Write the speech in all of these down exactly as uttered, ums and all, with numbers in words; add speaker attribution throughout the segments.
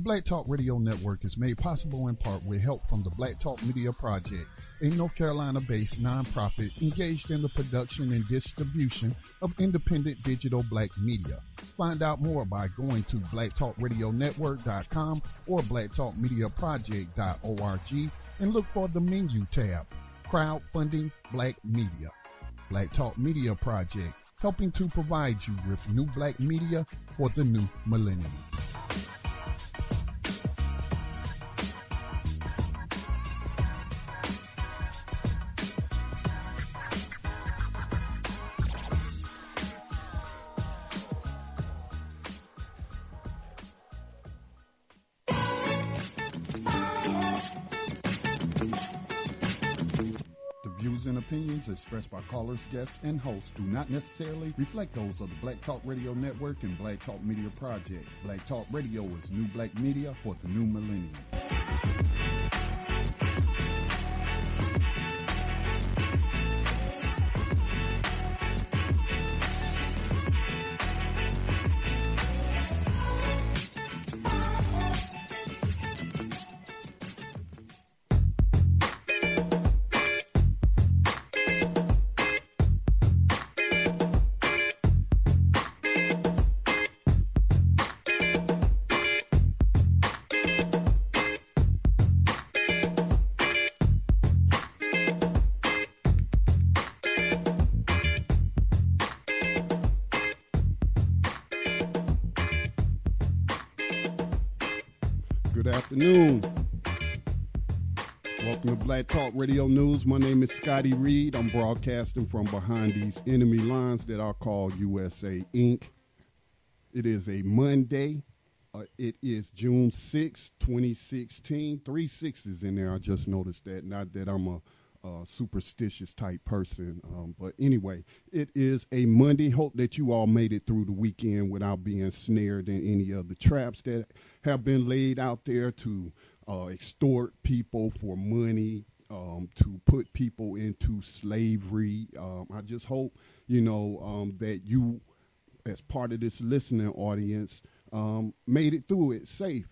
Speaker 1: Black Talk Radio Network is made possible in part with help from the Black Talk Media Project, a North Carolina-based nonprofit engaged in the production and distribution of independent digital black media. Find out more by going to black talk radio network dot com or black talk media project dot org and look for the menu tab, Crowdfunding Black Media. Black Talk Media Project, helping to provide you with new black media for the new millennium.
Speaker 2: And opinions expressed by callers, guests, and hosts do not necessarily reflect those of the Black Talk Radio Network and Black Talk Media Project. Black Talk Radio is new black media for the new millennium. Good afternoon. Welcome to Black Talk Radio News. My name is Scotty Reed. I'm broadcasting from behind these enemy lines that are called U S A Incorporated. It is a Monday. Uh, it is June sixth, twenty sixteen. Three sixes in there. I just noticed that. Not that I'm a Uh, superstitious type person. Um, but anyway, it is a Monday. Hope that you all made it through the weekend without being snared in any of the traps that have been laid out there to uh, extort people for money, um, to put people into slavery. Um, I just hope, you know, um, that you, as part of this listening audience, um, made it through it safe.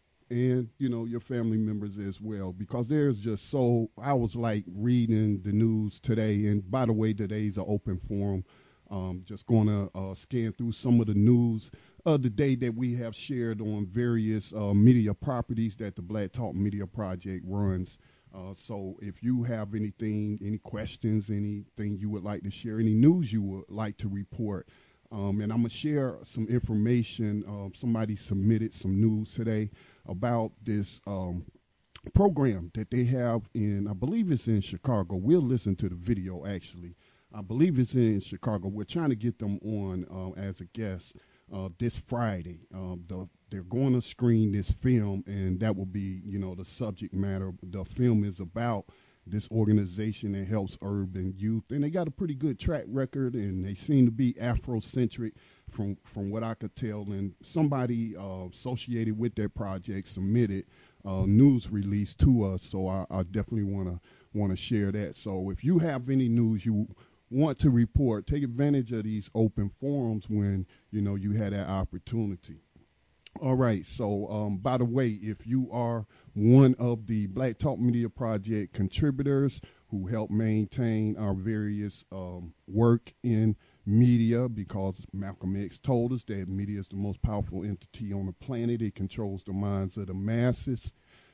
Speaker 2: And, you know, your family members as well, because there's just so, I was like reading the news today, and by the way, today's an open forum. Um, just going to uh, scan through some of the news of the day that we have shared on various uh, media properties that the Black Talk Media Project runs. Uh, so if you have anything, any questions, anything you would like to share, any news you would like to report, Um, and I'm going to share some information. Uh, somebody submitted some news today about this um, program that they have in, I believe it's in Chicago. We'll listen to the video, actually. I believe it's in Chicago. We're trying to get them on uh, as a guest uh, this Friday. Uh, the, they're going to screen this film, and that will be, you know, the subject matter. The film is about this organization that helps urban youth, and they got a pretty good track record, and they seem to be Afrocentric from from what I could tell. And somebody uh, associated with their project submitted a news release to us, so I, I definitely want to want to share that. So if you have any news you want to report, take advantage of these open forums when you know you had that opportunity. All right, so um, by the way, if you are one of the Black Talk Media Project contributors who help maintain our various um, work in media, because Malcolm X told us that media is the most powerful entity on the planet. It controls the minds of the masses.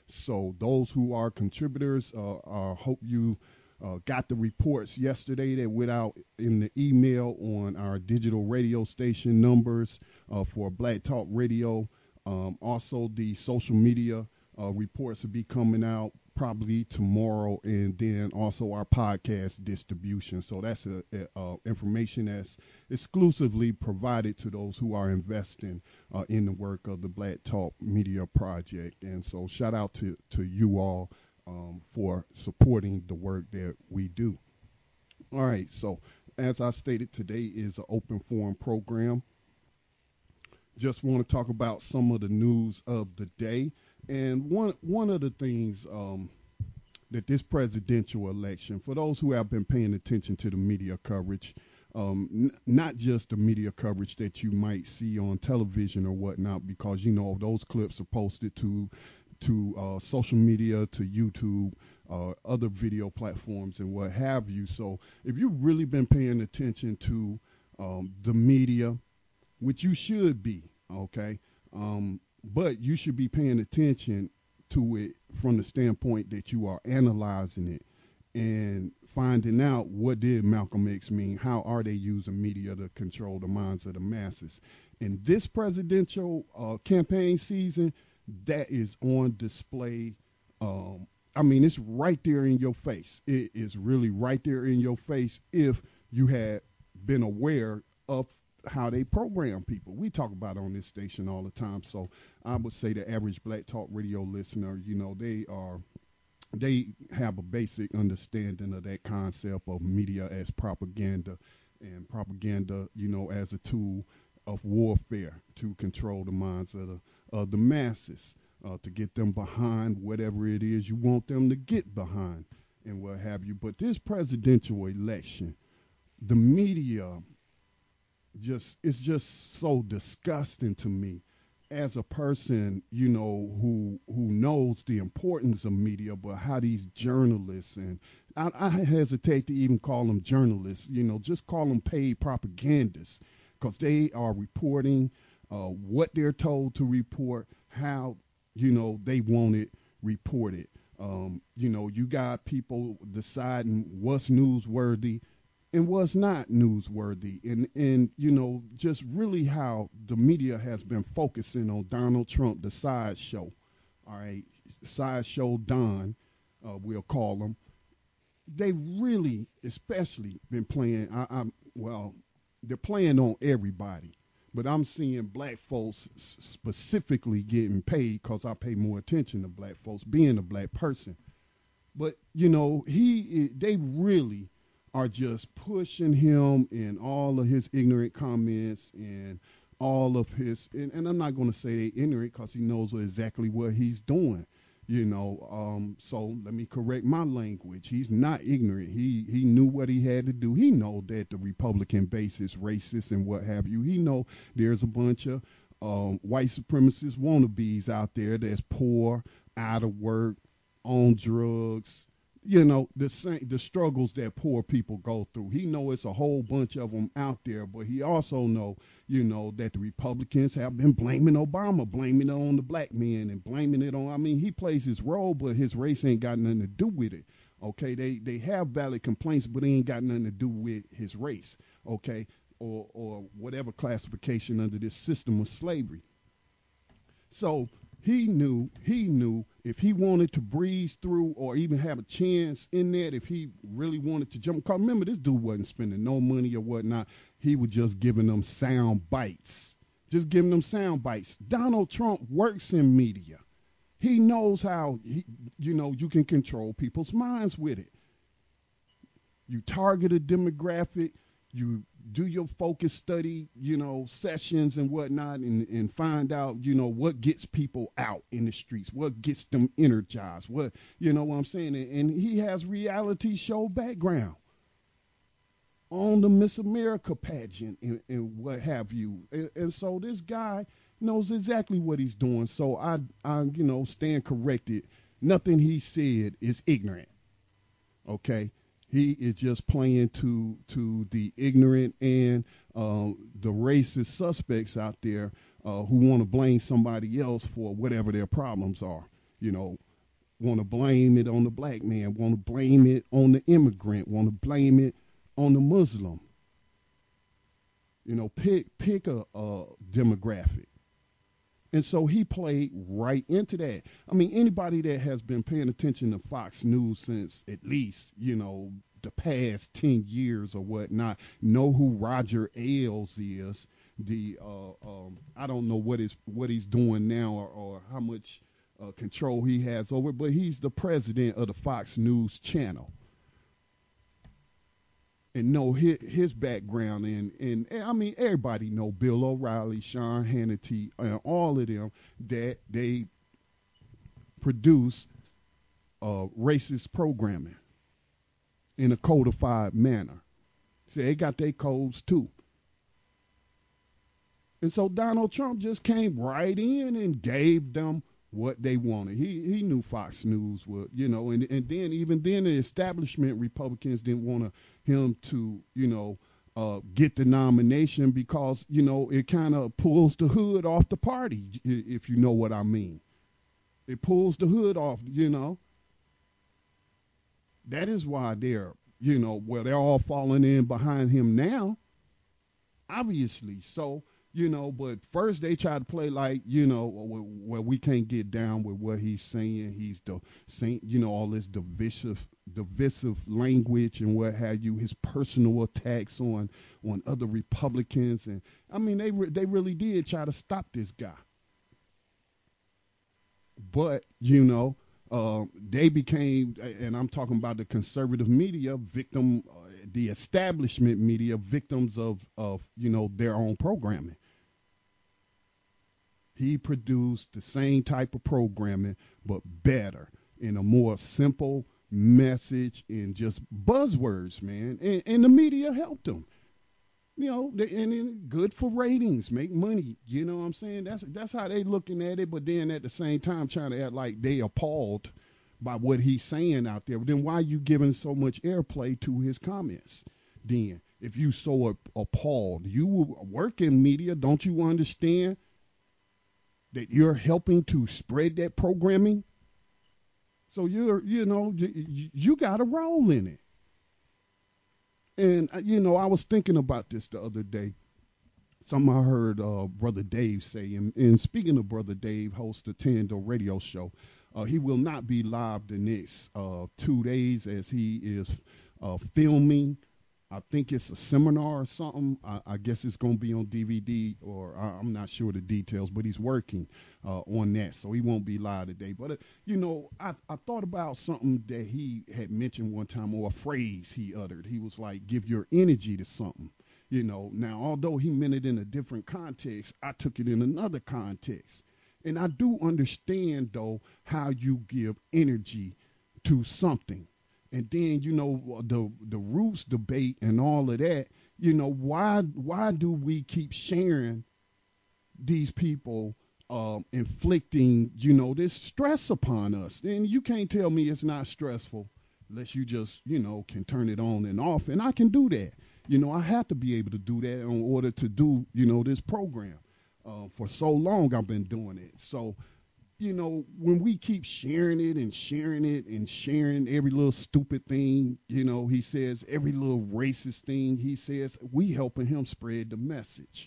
Speaker 2: So those who are contributors, uh, I hope you uh, got the reports yesterday that went out in the email on our digital radio station numbers uh, for Black Talk Radio. Um, also, the social media uh, reports will be coming out probably tomorrow, and then also our podcast distribution. So that's a, a, uh, information that's exclusively provided to those who are investing uh, in the work of the Black Talk Media Project. And so shout out to, to you all um, for supporting the work that we do. All right, so as I stated, today is an open forum program. Just want to talk about some of the news of the day. And one one of the things um, that this presidential election, for those who have been paying attention to the media coverage, Um, n- not just the media coverage that you might see on television or whatnot, because you know those clips are posted to to uh, social media, to YouTube, uh, other video platforms, and what have you. So if you've really been paying attention to um, the media, which you should be, okay, um, but you should be paying attention to it from the standpoint that you are analyzing it and finding out what did Malcolm X mean, how are they using media to control the minds of the masses. In this presidential uh, campaign season, that is on display. Um, I mean, it's right there in your face. It is really right there in your face if you had been aware of how they program people. We talk about it on this station all the time. So I would say the average Black Talk Radio listener, you know, they are they have a basic understanding of that concept of media as propaganda, and propaganda, you know, as a tool of warfare to control the minds of the of the masses, uh, to get them behind whatever it is you want them to get behind, and what have you. But this presidential election, the media just it's just so disgusting to me as a person, you know, who who knows the importance of media, but how these journalists, and I, I hesitate to even call them journalists, you know, just call them paid propagandists, because they are reporting uh, what they're told to report, how, you know, they want it reported. Um, you know, you got people deciding what's newsworthy and what's not newsworthy, and and you know, just really how the media has been focusing on Donald Trump, the sideshow. All right, sideshow Don, uh, we'll call him. They really, especially, been playing. I, I'm well, they're playing on everybody, but I'm seeing black folks specifically getting paid because I pay more attention to black folks, being a black person. But you know, he they really are just pushing him in all of his ignorant comments and all of his and, and I'm not going to say they ignorant because he knows exactly what he's doing. You know, um, so let me correct my language. He's not ignorant. He he knew what he had to do. He know that the Republican base is racist and what have you. He know there's a bunch of um, white supremacist wannabes out there that's poor, out of work, on drugs, you know, the same the struggles that poor people go through. He know it's a whole bunch of them out there, but he also know, you know, that the Republicans have been blaming Obama, blaming it on the black men and blaming it on, I mean, he plays his role, but his race ain't got nothing to do with it. Okay, they they have valid complaints, but they ain't got nothing to do with his race. Okay, or or whatever classification under this system of slavery. So he knew, he knew if he wanted to breeze through or even have a chance in that, if he really wanted to jump, because remember, this dude wasn't spending no money or whatnot. He was just giving them sound bites, just giving them sound bites. Donald Trump works in media. He knows how, he, you know, you can control people's minds with it. You target a demographic, you do your focus study, you know, sessions and whatnot, and, and find out, you know, what gets people out in the streets, what gets them energized, what, you know what I'm saying? And, and he has reality show background on the Miss America pageant and, and what have you. And, and so this guy knows exactly what he's doing. So I, I, you know, stand corrected. Nothing he said is ignorant. Okay. He is just playing to to the ignorant and um, the racist suspects out there uh, who want to blame somebody else for whatever their problems are. You know, want to blame it on the black man, want to blame it on the immigrant, want to blame it on the Muslim. You know, pick pick a, a demographic. And so he played right into that. I mean, anybody that has been paying attention to Fox News since at least, you know, the past ten years or whatnot, know who Roger Ailes is. The uh, um, I don't know what is what he's doing now, or, or how much uh, control he has over it, but he's the president of the Fox News channel. And know his, his background, and, and and I mean, everybody know Bill O'Reilly, Sean Hannity, and all of them, that they produce uh, racist programming in a codified manner. See, they got their codes too. And so Donald Trump just came right in and gave them what they wanted. He he knew Fox News would, you know, and, and then even then the establishment Republicans didn't want him to, you know, uh, get the nomination because, you know, it kind of pulls the hood off the party, if you know what I mean. It pulls the hood off, you know. That is why they're, you know, well, they're all falling in behind him now, obviously. So, you know, but first they try to play like, you know, where we can't get down with what he's saying. He's the saying, you know, all this divisive, divisive language and what have you. His personal attacks on on other Republicans, and I mean, they re- they really did try to stop this guy. But you know, um, they became, and I'm talking about the conservative media, victim, uh, the establishment media, victims of of you know their own programming. He produced the same type of programming, but better in a more simple message and just buzzwords, man. And, and the media helped him. You know, they, and then good for ratings, make money. You know what I'm saying? That's that's how they looking at it. But then at the same time, trying to act like they appalled by what he's saying out there. Then why are you giving so much airplay to his comments? Then, if you so appalled, you work in media, don't you understand that you're helping to spread that programming? So you're, you know, you, you got a role in it. And, uh, you know, I was thinking about this the other day. Something I heard uh, Brother Dave say. And, and speaking of Brother Dave, host the Tando radio show, uh, he will not be live the next uh, two days as he is uh, filming. I think it's a seminar or something. I, I guess it's going to be on D V D, or I, I'm not sure the details, but he's working uh, on that, so he won't be live today. But, uh, you know, I, I thought about something that he had mentioned one time, or a phrase he uttered. He was like, give your energy to something. You know, now, although he meant it in a different context, I took it in another context. And I do understand, though, how you give energy to something. And then, you know, the the roots debate and all of that, you know, why why do we keep sharing these people um, inflicting, you know, this stress upon us? And you can't tell me it's not stressful unless you just, you know, can turn it on and off. And I can do that. You know, I have to be able to do that in order to do, you know, this program. Uh, for so long I've been doing it. So, you know, when we keep sharing it and sharing it and sharing every little stupid thing, you know, he says, every little racist thing he says, we helping him spread the message.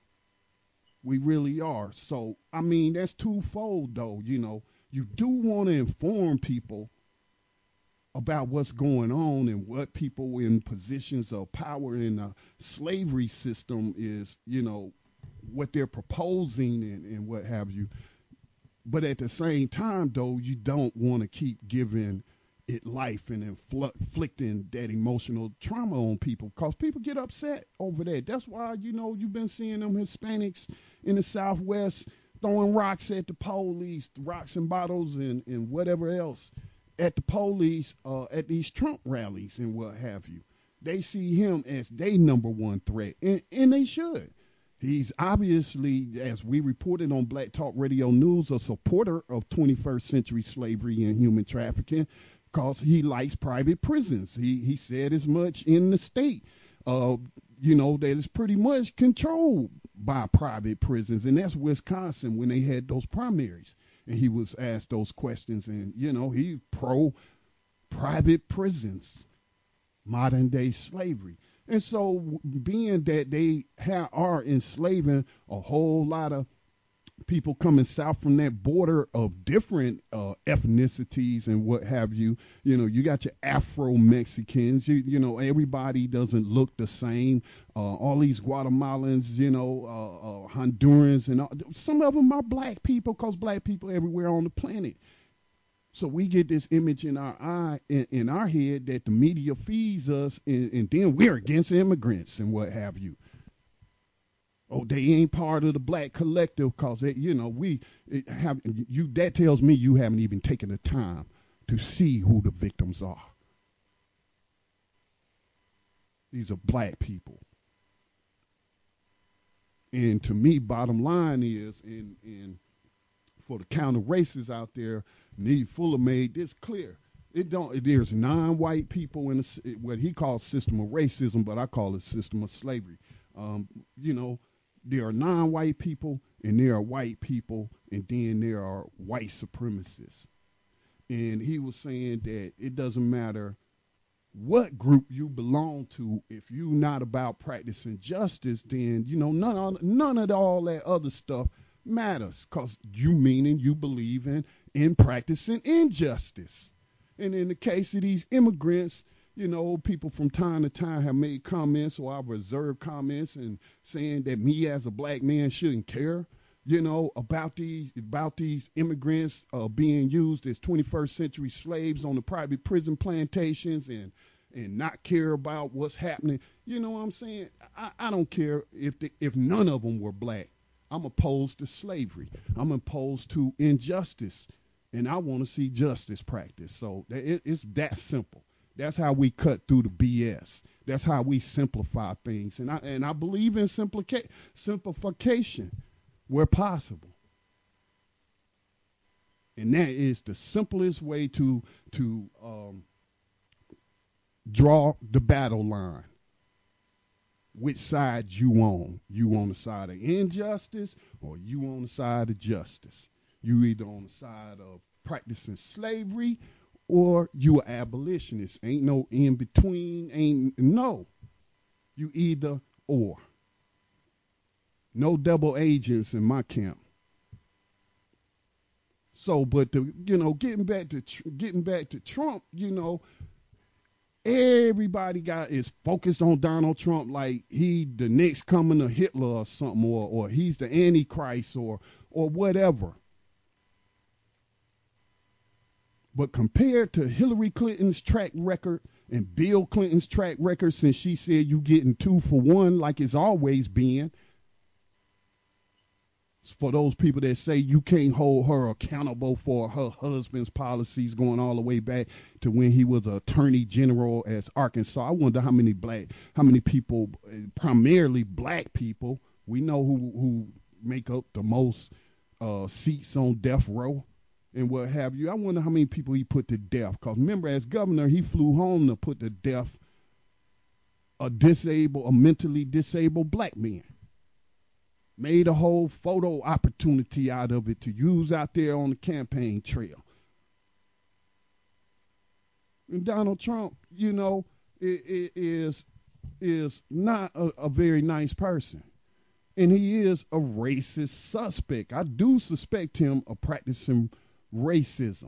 Speaker 2: We really are. So, I mean, that's twofold, though. You know, you do want to inform people about what's going on and what people in positions of power in the slavery system is, you know, what they're proposing and, and what have you. But at the same time, though, you don't want to keep giving it life and infl- inflicting that emotional trauma on people, because people get upset over that. That's why, you know, you've been seeing them Hispanics in the Southwest throwing rocks at the police, rocks and bottles and, and whatever else at the police uh, at these Trump rallies and what have you. They see him as their number one threat, and, and they should. He's obviously, as we reported on Black Talk Radio News, a supporter of twenty-first century slavery and human trafficking, because he likes private prisons. He he said as much in the state, uh, you know, that is pretty much controlled by private prisons, and that's Wisconsin when they had those primaries. And he was asked those questions, and, you know, he pro private prisons, modern day slavery. And so, being that they ha- are enslaving a whole lot of people coming south from that border of different uh, ethnicities and what have you, you know, you got your Afro-Mexicans, you, you know, everybody doesn't look the same. Uh, all these Guatemalans, you know, uh, uh, Hondurans, and all, some of them are black people, because black people everywhere on the planet. So we get this image in our eye, in, in our head, that the media feeds us, and, and then we're against immigrants and what have you. Oh, they ain't part of the black collective, because, you know, we have you. That tells me you haven't even taken the time to see who the victims are. These are black people. And to me, bottom line is, and, and for the counter racists out there, Neely Fuller made this clear. It don't. There's non-white people in a, what he calls system of racism, but I call it system of slavery. Um, you know, there are non-white people, and there are white people, and then there are white supremacists. And he was saying that it doesn't matter what group you belong to. If you're not about practicing justice, then you know none of, none of all that other stuff matters, because you meaning you believe in in practicing injustice. And in the case of these immigrants, you know, people from time to time have made comments, or I've reserved comments, and saying that me as a black man shouldn't care, you know, about these about these immigrants uh, being used as twenty-first century slaves on the private prison plantations, and and not care about what's happening. You know what I'm saying? I, I don't care if the, if none of them were black. I'm opposed to slavery. I'm opposed to injustice. And I want to see justice practiced. So it, it's that simple. That's how we cut through the B S. That's how we simplify things. And I and I believe in simplica- simplification where possible. And that is the simplest way to to um, draw the battle line. Which side you on? You on the side of injustice, or you on the side of justice? You either on the side of practicing slavery, or you an abolitionist. Ain't no in between. Ain't no. You either or. No double agents in my camp. So, but the, you know, getting back to getting back to Trump, you know, everybody got is focused on Donald Trump like he the next coming of Hitler or something, or or he's the Antichrist, or or whatever. But compared to Hillary Clinton's track record and Bill Clinton's track record, since she said you getting two for one like it's always been, for those people that say you can't hold her accountable for her husband's policies going all the way back to when he was attorney general as Arkansas. I wonder how many black, how many people, primarily black people, we know who who make up the most uh, seats on death row and what have you. I wonder how many people he put to death. Because remember, as governor, he flew home to put to death a disabled, a mentally disabled black man. Made a whole photo opportunity out of it to use out there on the campaign trail. And Donald Trump, you know, is is, is not a, a very nice person. And he is a racist suspect. I do suspect him of practicing racism.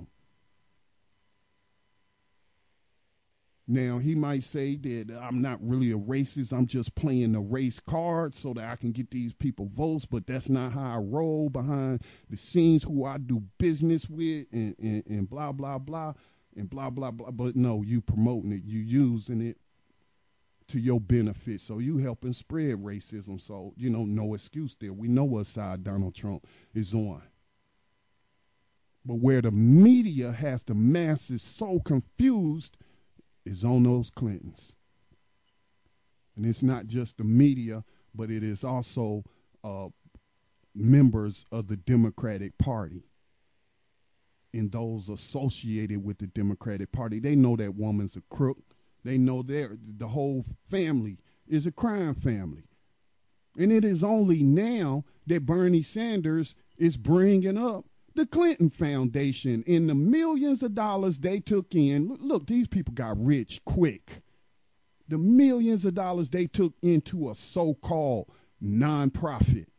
Speaker 2: Now, he might say that I'm not really a racist. I'm just playing the race card so that I can get these people votes, but that's not how I roll behind the scenes, who I do business with, and, and, and blah, blah, blah, and blah, blah, blah. But no, you promoting it. You using it to your benefit. So you helping spread racism. So, you know, no excuse there. We know what side Donald Trump is on. But where the media has the masses so confused is on those Clintons. And it's not just the media, but it is also uh, members of the Democratic Party and those associated with the Democratic Party. They know that woman's a crook. They know the whole family is a crime family. And it is only now that Bernie Sanders is bringing up the Clinton Foundation and the millions of dollars they took in. Look, these people got rich quick. The millions of dollars they took into a so-called nonprofit.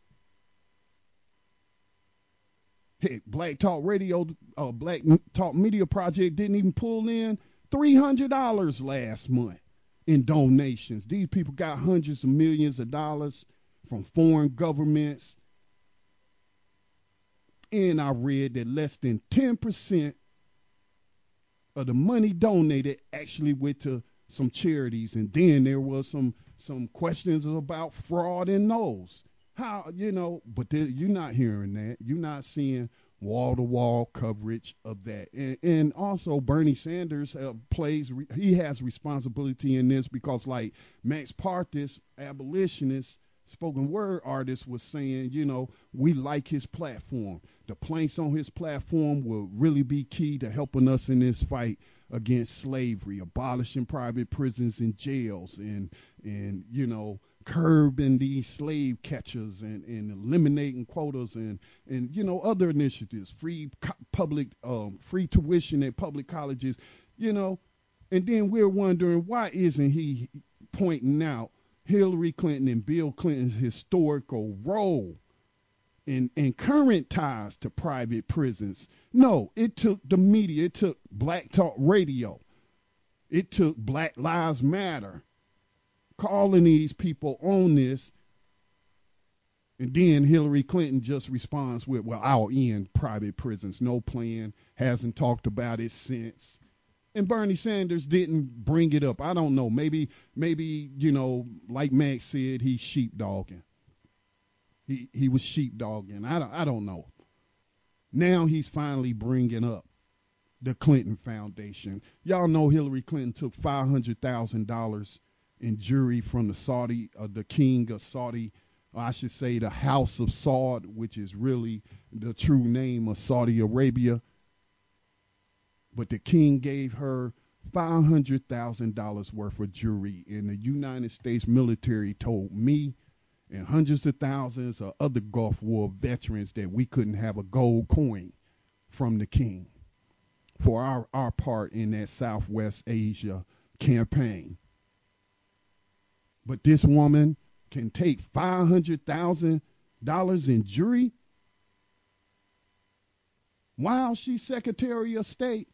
Speaker 2: Hey, Black Talk Radio, uh, Black Talk Media Project didn't even pull in three hundred dollars last month in donations. These people got hundreds of millions of dollars from foreign governments. And I read that less than ten percent of the money donated actually went to some charities. And then there was some some questions about fraud in those. How, you know, but there, you're not hearing that. You're not seeing wall-to-wall coverage of that. And, and also Bernie Sanders uh, plays, he has responsibility in this because like Max Partis, abolitionist, spoken word artist was saying, you know, we like his platform. The planks on his platform will really be key to helping us in this fight against slavery, abolishing private prisons and jails, and, and you know, curbing these slave catchers and, and eliminating quotas and, and, you know, other initiatives, free co- public, um, free tuition at public colleges, you know. And then we're wondering, why isn't he pointing out Hillary Clinton and Bill Clinton's historical role and, and current ties to private prisons? No, it took the media, it took Black Talk Radio, it took Black Lives Matter calling these people on this, and then Hillary Clinton just responds with, well, I'll end private prisons. No plan, hasn't talked about it since. And Bernie Sanders didn't bring it up. I don't know. Maybe, maybe, you know, like Max said, he's sheepdogging. He he was sheepdogging. I don't, I don't know. Now he's finally bringing up the Clinton Foundation. Y'all know Hillary Clinton took five hundred thousand dollars in jury from the Saudi, uh, the king of Saudi, or I should say the House of Saud, which is really the true name of Saudi Arabia. But the king gave her five hundred thousand dollars worth of jury, and the United States military told me and hundreds of thousands of other Gulf War veterans that we couldn't have a gold coin from the king for our, our part in that Southwest Asia campaign. But this woman can take five hundred thousand dollars in jury while she's Secretary of State.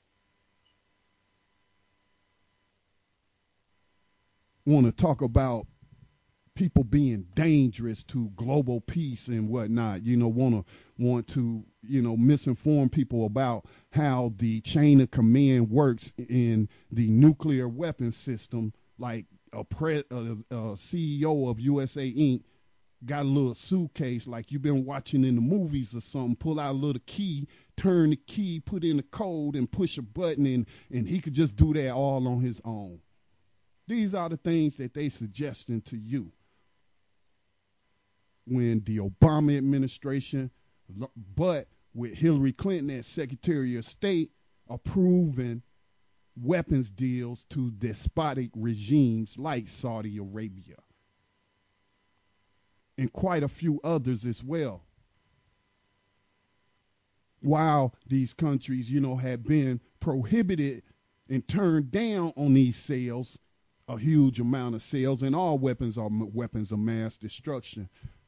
Speaker 2: Want to talk about people being dangerous to global peace and whatnot, you know, want to want to, you know, misinform people about how the chain of command works in the nuclear weapons system. Like a, pre, a, a C E O of U S A Incorporated got a little suitcase like you've been watching in the movies or something, pull out a little key, turn the key, put in the code, and push a button, and, and he could just do that all on his own. These are the things that they suggesting to you. When the Obama administration, but with Hillary Clinton as Secretary of State, approving weapons deals to despotic regimes like Saudi Arabia and quite a few others as well. While these countries, you know, have been prohibited and turned down on these sales, a huge amount of sales, and all weapons are weapons of mass destruction.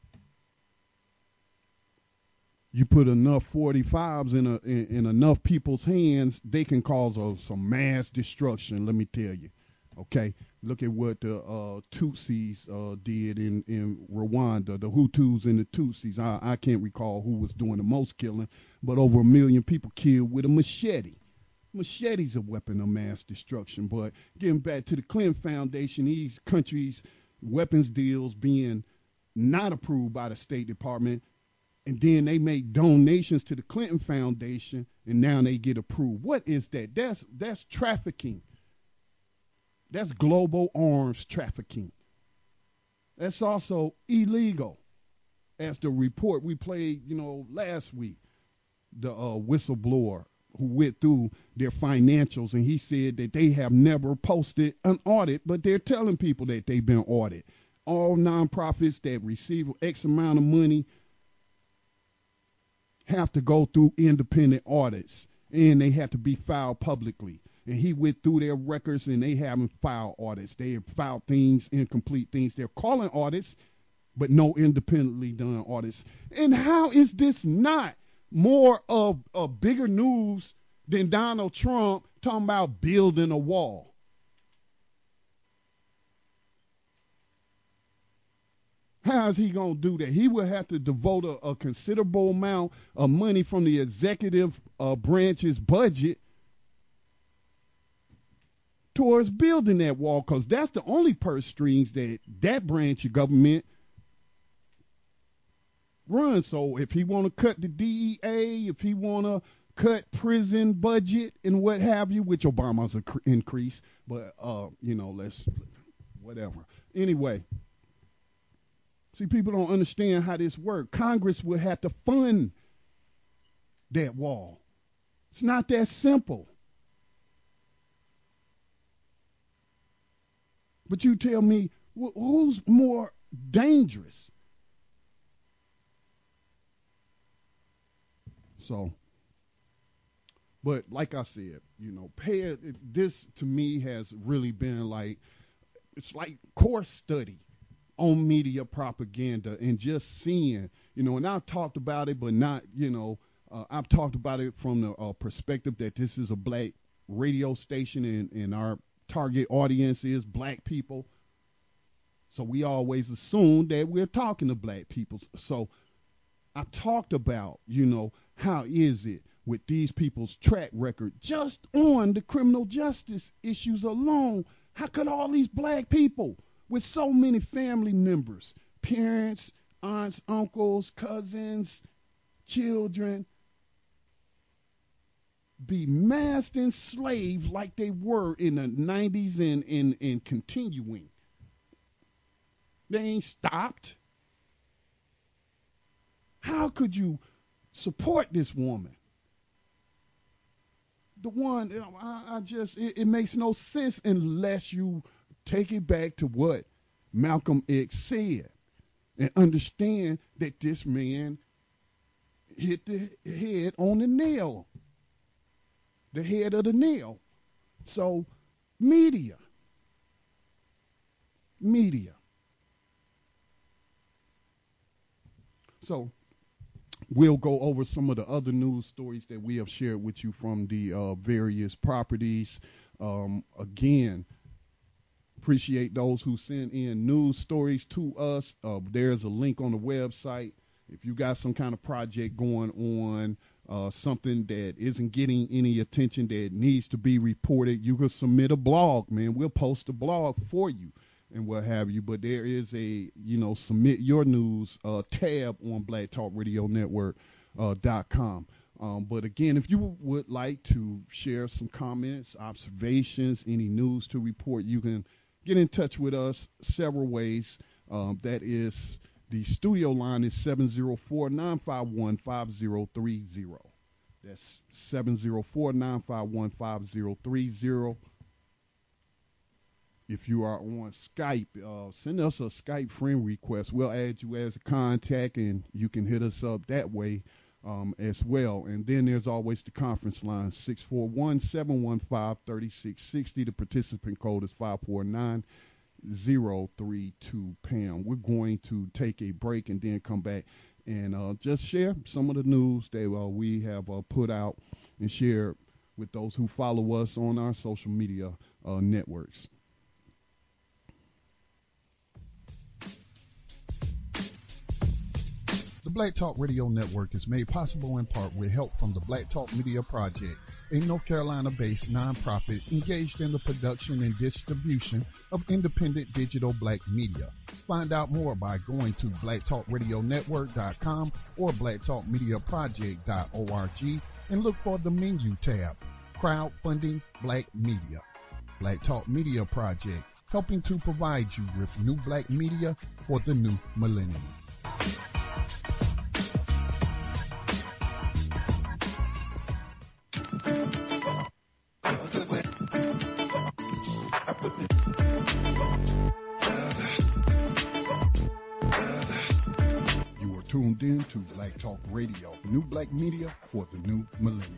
Speaker 2: You put enough forty-fives in, a, in, in enough people's hands, they can cause a, some mass destruction, let me tell you. Okay, look at what the uh, Tutsis uh, did in, in Rwanda, the Hutus and the Tutsis. I, I can't recall who was doing the most killing, but over a million people killed with a machete. Machete's a weapon of mass destruction. But getting back to the Clinton Foundation, these countries' weapons deals being not approved by the State Department, and then they make donations to the Clinton Foundation, and now they get approved. What is that? That's that's trafficking. That's global arms trafficking. That's also illegal. As the report we played, you know, last week, the uh, whistleblower who went through their financials, and he said that they have never posted an audit, but they're telling people that they've been audited. All nonprofits that receive X amount of money have to go through independent audits, and they have to be filed publicly. And he went through their records, and they haven't filed audits. They have filed things, incomplete things. They're calling audits, but no independently done audits. And how is this not more of a bigger news than Donald Trump talking about building a wall? How is he going to do that? He will have to devote a, a considerable amount of money from the executive uh, branch's budget towards building that wall, because that's the only purse strings that that branch of government run. So if he want to cut the D E A, if he want to cut prison budget and what have you, which Obama's a increase, but uh, you know, let's whatever. Anyway, see, people don't understand how this works. Congress will have to fund that wall. It's not that simple. But you tell me, wh- who's more dangerous? So, but like I said, you know, pay it, this to me has really been like, it's like course study on media propaganda and just seeing, you know, and I've talked about it, but not, you know, uh, I've talked about it from the uh, perspective that this is a black radio station and, and our target audience is black people. So we always assume that we're talking to black people. So I talked about, you know, how is it with these people's track record just on the criminal justice issues alone? How could all these black people with so many family members, parents, aunts, uncles, cousins, children, be massed enslaved like they were in the nineties and, and, and continuing? They ain't stopped. How could you support this woman? The one, you know, I, I just, it, it makes no sense unless you take it back to what Malcolm X said and understand that this man hit the head on the nail, the head of the nail. So, media, media. So, we'll go over some of the other news stories that we have shared with you from the uh, various properties. Um, again, appreciate those who send in news stories to us. Uh, there's a link on the website. If you got some kind of project going on, uh, something that isn't getting any attention that needs to be reported, you can submit a blog, man. We'll post a blog for you and what have you. But there is a, you know, submit your news uh, tab on black talk radio network dot com. Um, but again, if you would like to share some comments, observations, any news to report, you can get in touch with us several ways. Um, that is, the studio line is seven zero four, nine five one, five zero three zero. That's seven zero four, nine five one, five zero three zero. If you are on Skype, uh, send us a Skype friend request. We'll add you as a contact, and you can hit us up that way um, as well. And then there's always the conference line, six four one, seven one five, three six six zero. The participant code is five four nine zero three two pound. We're going to take a break and then come back and uh, just share some of the news that uh, we have uh, put out and share with those who follow us on our social media uh, networks.
Speaker 1: The Black Talk Radio Network is made possible in part with help from the Black Talk Media Project, a North Carolina-based nonprofit engaged in the production and distribution of independent digital black media. Find out more by going to black talk radio network dot com or black talk media project dot org and look for the menu tab, Crowdfunding Black Media. Black Talk Media Project, helping to provide you with new black media for the new millennium.
Speaker 2: You are tuned in to Black Talk Radio, new black media for the new millennium.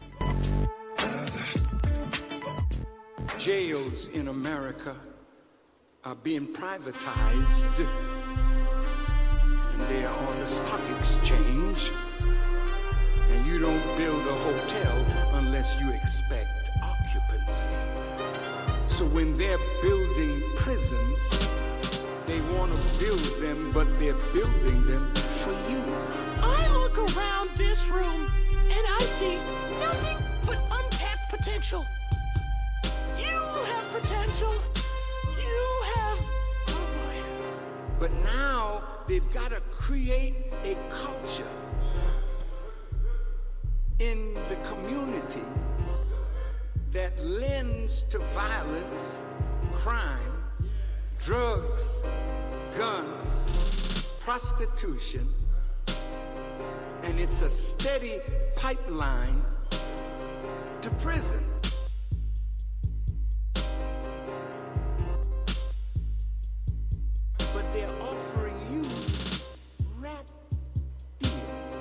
Speaker 3: Jails in America are being privatized, and they are on the stock exchange, and you don't build a hotel unless you expect occupancy. So when they're building prisons, they want to build them, but they're building them for you.
Speaker 4: I look around this room and I see nothing but untapped potential. You have potential. You have... Oh boy.
Speaker 3: But now they've got to create a culture in the community that lends to violence, crime, drugs, guns, prostitution, and it's a steady pipeline to prison. But they're offering you rap deals.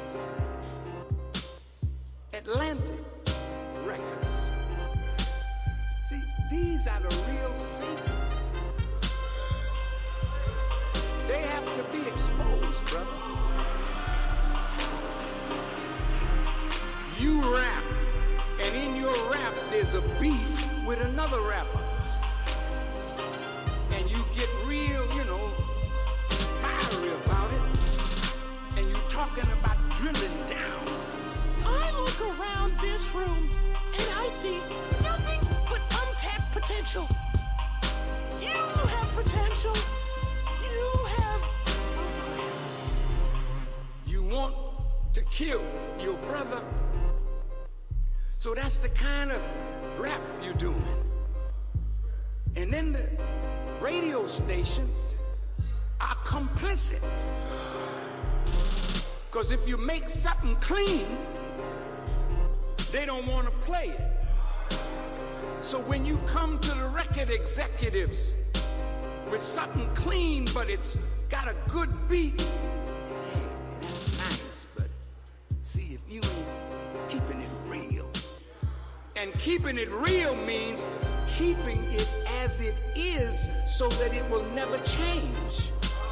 Speaker 3: Atlantic Records. See, these are the real Satans. They have to be exposed, brothers. You rap, and in your rap there's a beef with another rapper. And you get real, you know, fiery about it. And you're talking about drilling down.
Speaker 4: I look around this room and I see nothing but untapped potential. You have potential. You have.
Speaker 3: You want to kill your brother. So that's the kind of rap you're doing. And then the radio stations are complicit. Because if you make something clean, they don't want to play it. So when you come to the record executives with something clean, but it's got a good beat, hey, that's nice, but see, if you ain't keeping it real. And keeping it real means keeping it as it is so that it will never change.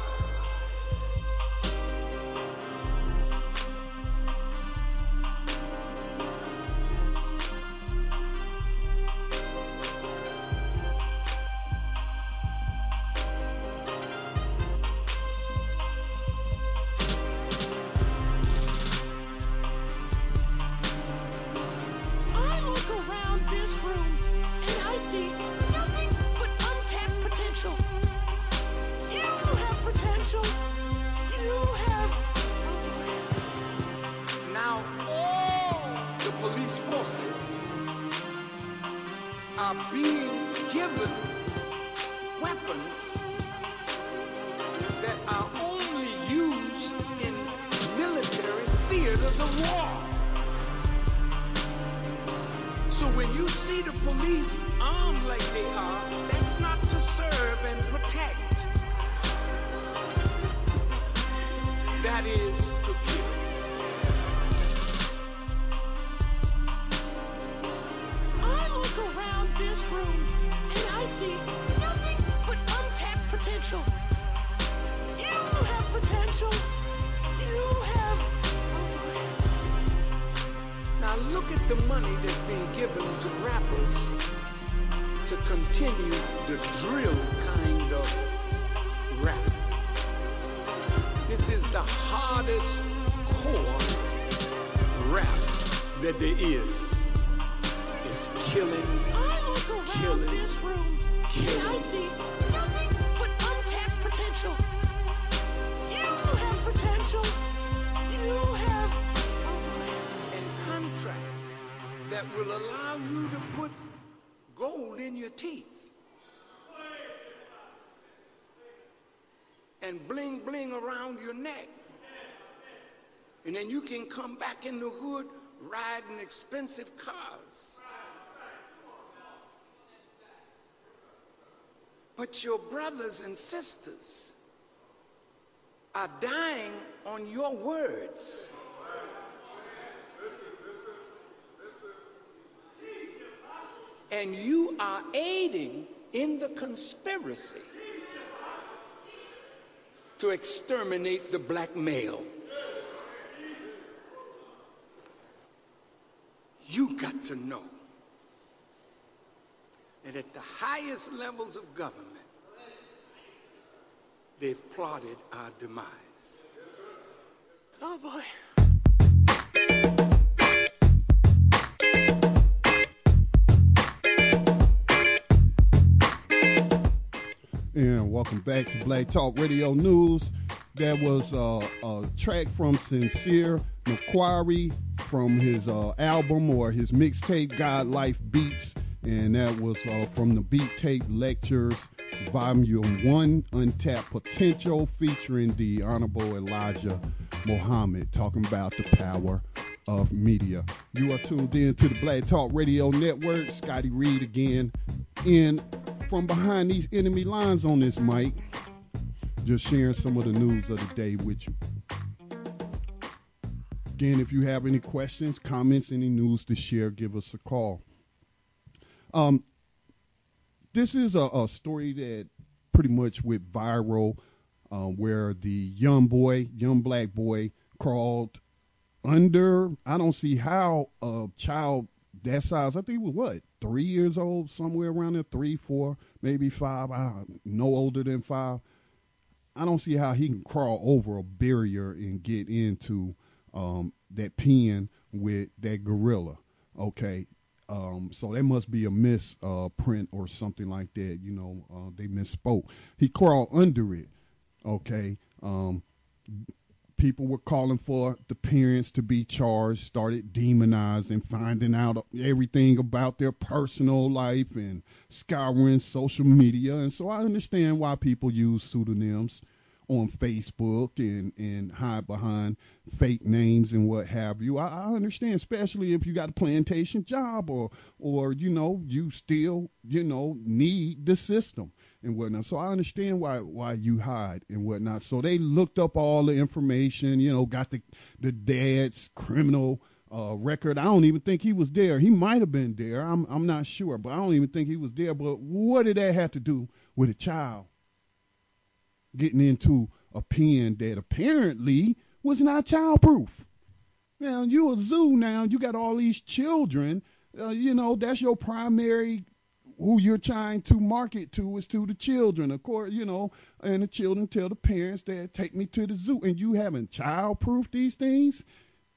Speaker 3: And bling bling around your neck. And then you can come back in the hood riding expensive cars. But your brothers and sisters are dying on your words. And you are aiding in the conspiracy to exterminate the black male. You got to know that at the highest levels of government, they've plotted our demise.
Speaker 4: Oh boy.
Speaker 2: And welcome back to Black Talk Radio News. That was uh, a track from Sincere Macquarie from his uh, album or his mixtape God Life Beats, and that was uh, from the Beat Tape Lectures Volume one, Untapped Potential, featuring the Honorable Elijah Muhammad, talking about the power of media. You are tuned in to the Black Talk Radio Network. Scotty Reed again, in from behind these enemy lines on this mic, just sharing some of the news of the day with you. Again, if you have any questions, comments, any news to share, give us a call. Um, this is a, a story that pretty much went viral, uh, where the young boy, young black boy, crawled under, I don't see how a child that size, I think he was what, three years old, somewhere around there, three, four, maybe five, I, no older than five. I don't see how he can crawl over a barrier and get into um, that pen with that gorilla. Okay, um, so that must be a misprint uh, or something like that. You know, uh, they misspoke. He crawled under it. Okay. Um, people were calling for the parents to be charged, started demonizing, finding out everything about their personal life and scouring social media. And so I understand why people use pseudonyms on Facebook and, and hide behind fake names and what have you. I, I understand, especially if you got a plantation job or, or, you know, you still, you know, need the system and whatnot. So I understand why why you hide and whatnot. So they looked up all the information, you know, got the, the dad's criminal uh, record. I don't even think he was there. He might have been there. I'm I'm not sure, but I don't even think he was there. But what did that have to do with a child getting into a pen that apparently was not childproof? Now, you a zoo now, you got all these children, uh, you know, that's your primary, who you're trying to market to is to the children, of course, you know, and the children tell the parents that take me to the zoo, and you haven't childproof these things.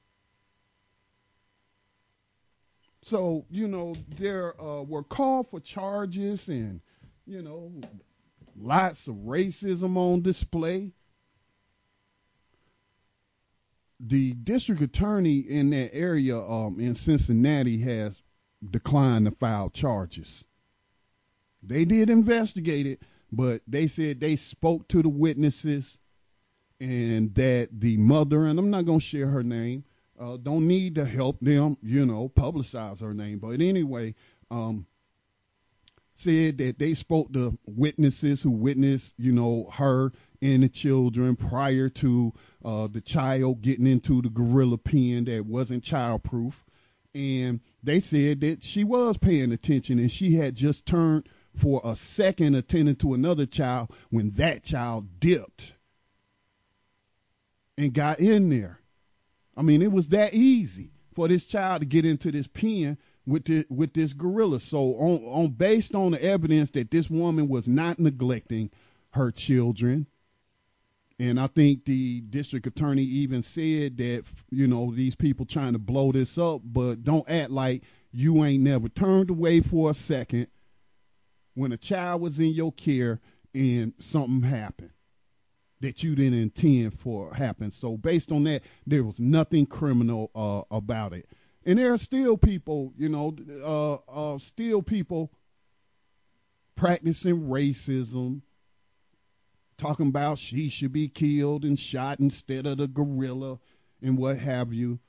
Speaker 2: So, you know, there uh, were called for charges and, you know, lots of racism on display. The district attorney in that area um, in Cincinnati has declined to file charges. They did investigate it, but they said they spoke to the witnesses and that the mother, and I'm not going to share her name, uh, don't need to help them, you know, publicize her name. But anyway, um, said that they spoke to witnesses who witnessed, you know, her and the children prior to uh, the child getting into the gorilla pen that wasn't childproof. And they said that she was paying attention and she had just turned for a second attending to another child when that child dipped and got in there. I mean, it was that easy for this child to get into this pen with the, with this gorilla. So on, on based on the evidence that this woman was not neglecting her children, and I think the district attorney even said that, you know, these people trying to blow this up, but don't act like you ain't never turned away for a second when a child was in your care and something happened that you didn't intend for happen. So based on that, there was nothing criminal uh, about it. And there are still people, you know, uh, uh, still people practicing racism, talking about she should be killed and shot instead of the gorilla and what have you.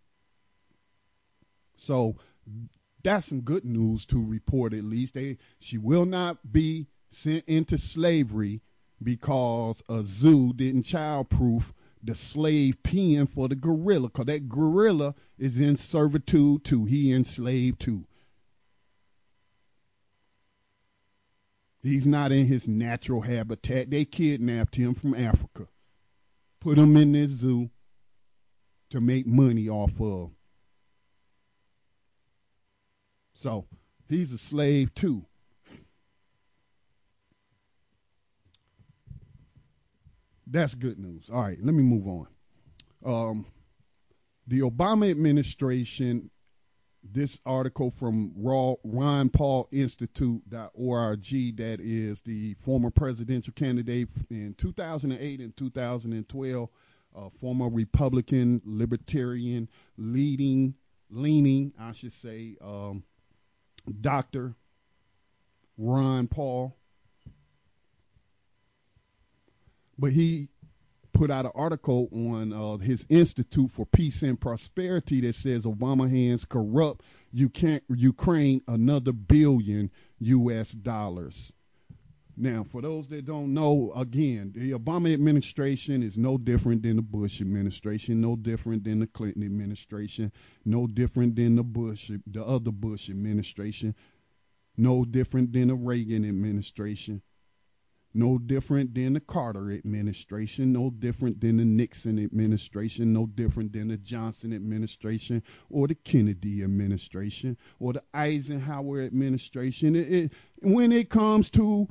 Speaker 2: So that's some good news to report, at least. They, she will not be sent into slavery because a zoo didn't childproof the slave pen for the gorilla, because that gorilla is in servitude too. He enslaved too. He's not in his natural habitat. They kidnapped him from Africa, put him in this zoo to make money off of. So he's a slave too. That's good news. All right, let me move on. Um, the Obama administration this article from Ron Paul Institute dot org, that is the former presidential candidate in two thousand eight and two thousand twelve, uh, former Republican, libertarian, leading, leaning, I should say, um, Doctor Ron Paul. But he put out an article on uh, his Institute for Peace and Prosperity that says Obama hands corrupt Ukraine another billion U S dollars. Now, for those that don't know, again, the Obama administration is no different than the Bush administration, no different than the Clinton administration, no different than the Bush, the other Bush administration, no different than the Reagan administration. No different than the Carter administration, no different than the Nixon administration, no different than the Johnson administration or the Kennedy administration or the Eisenhower administration. It, it, when it comes to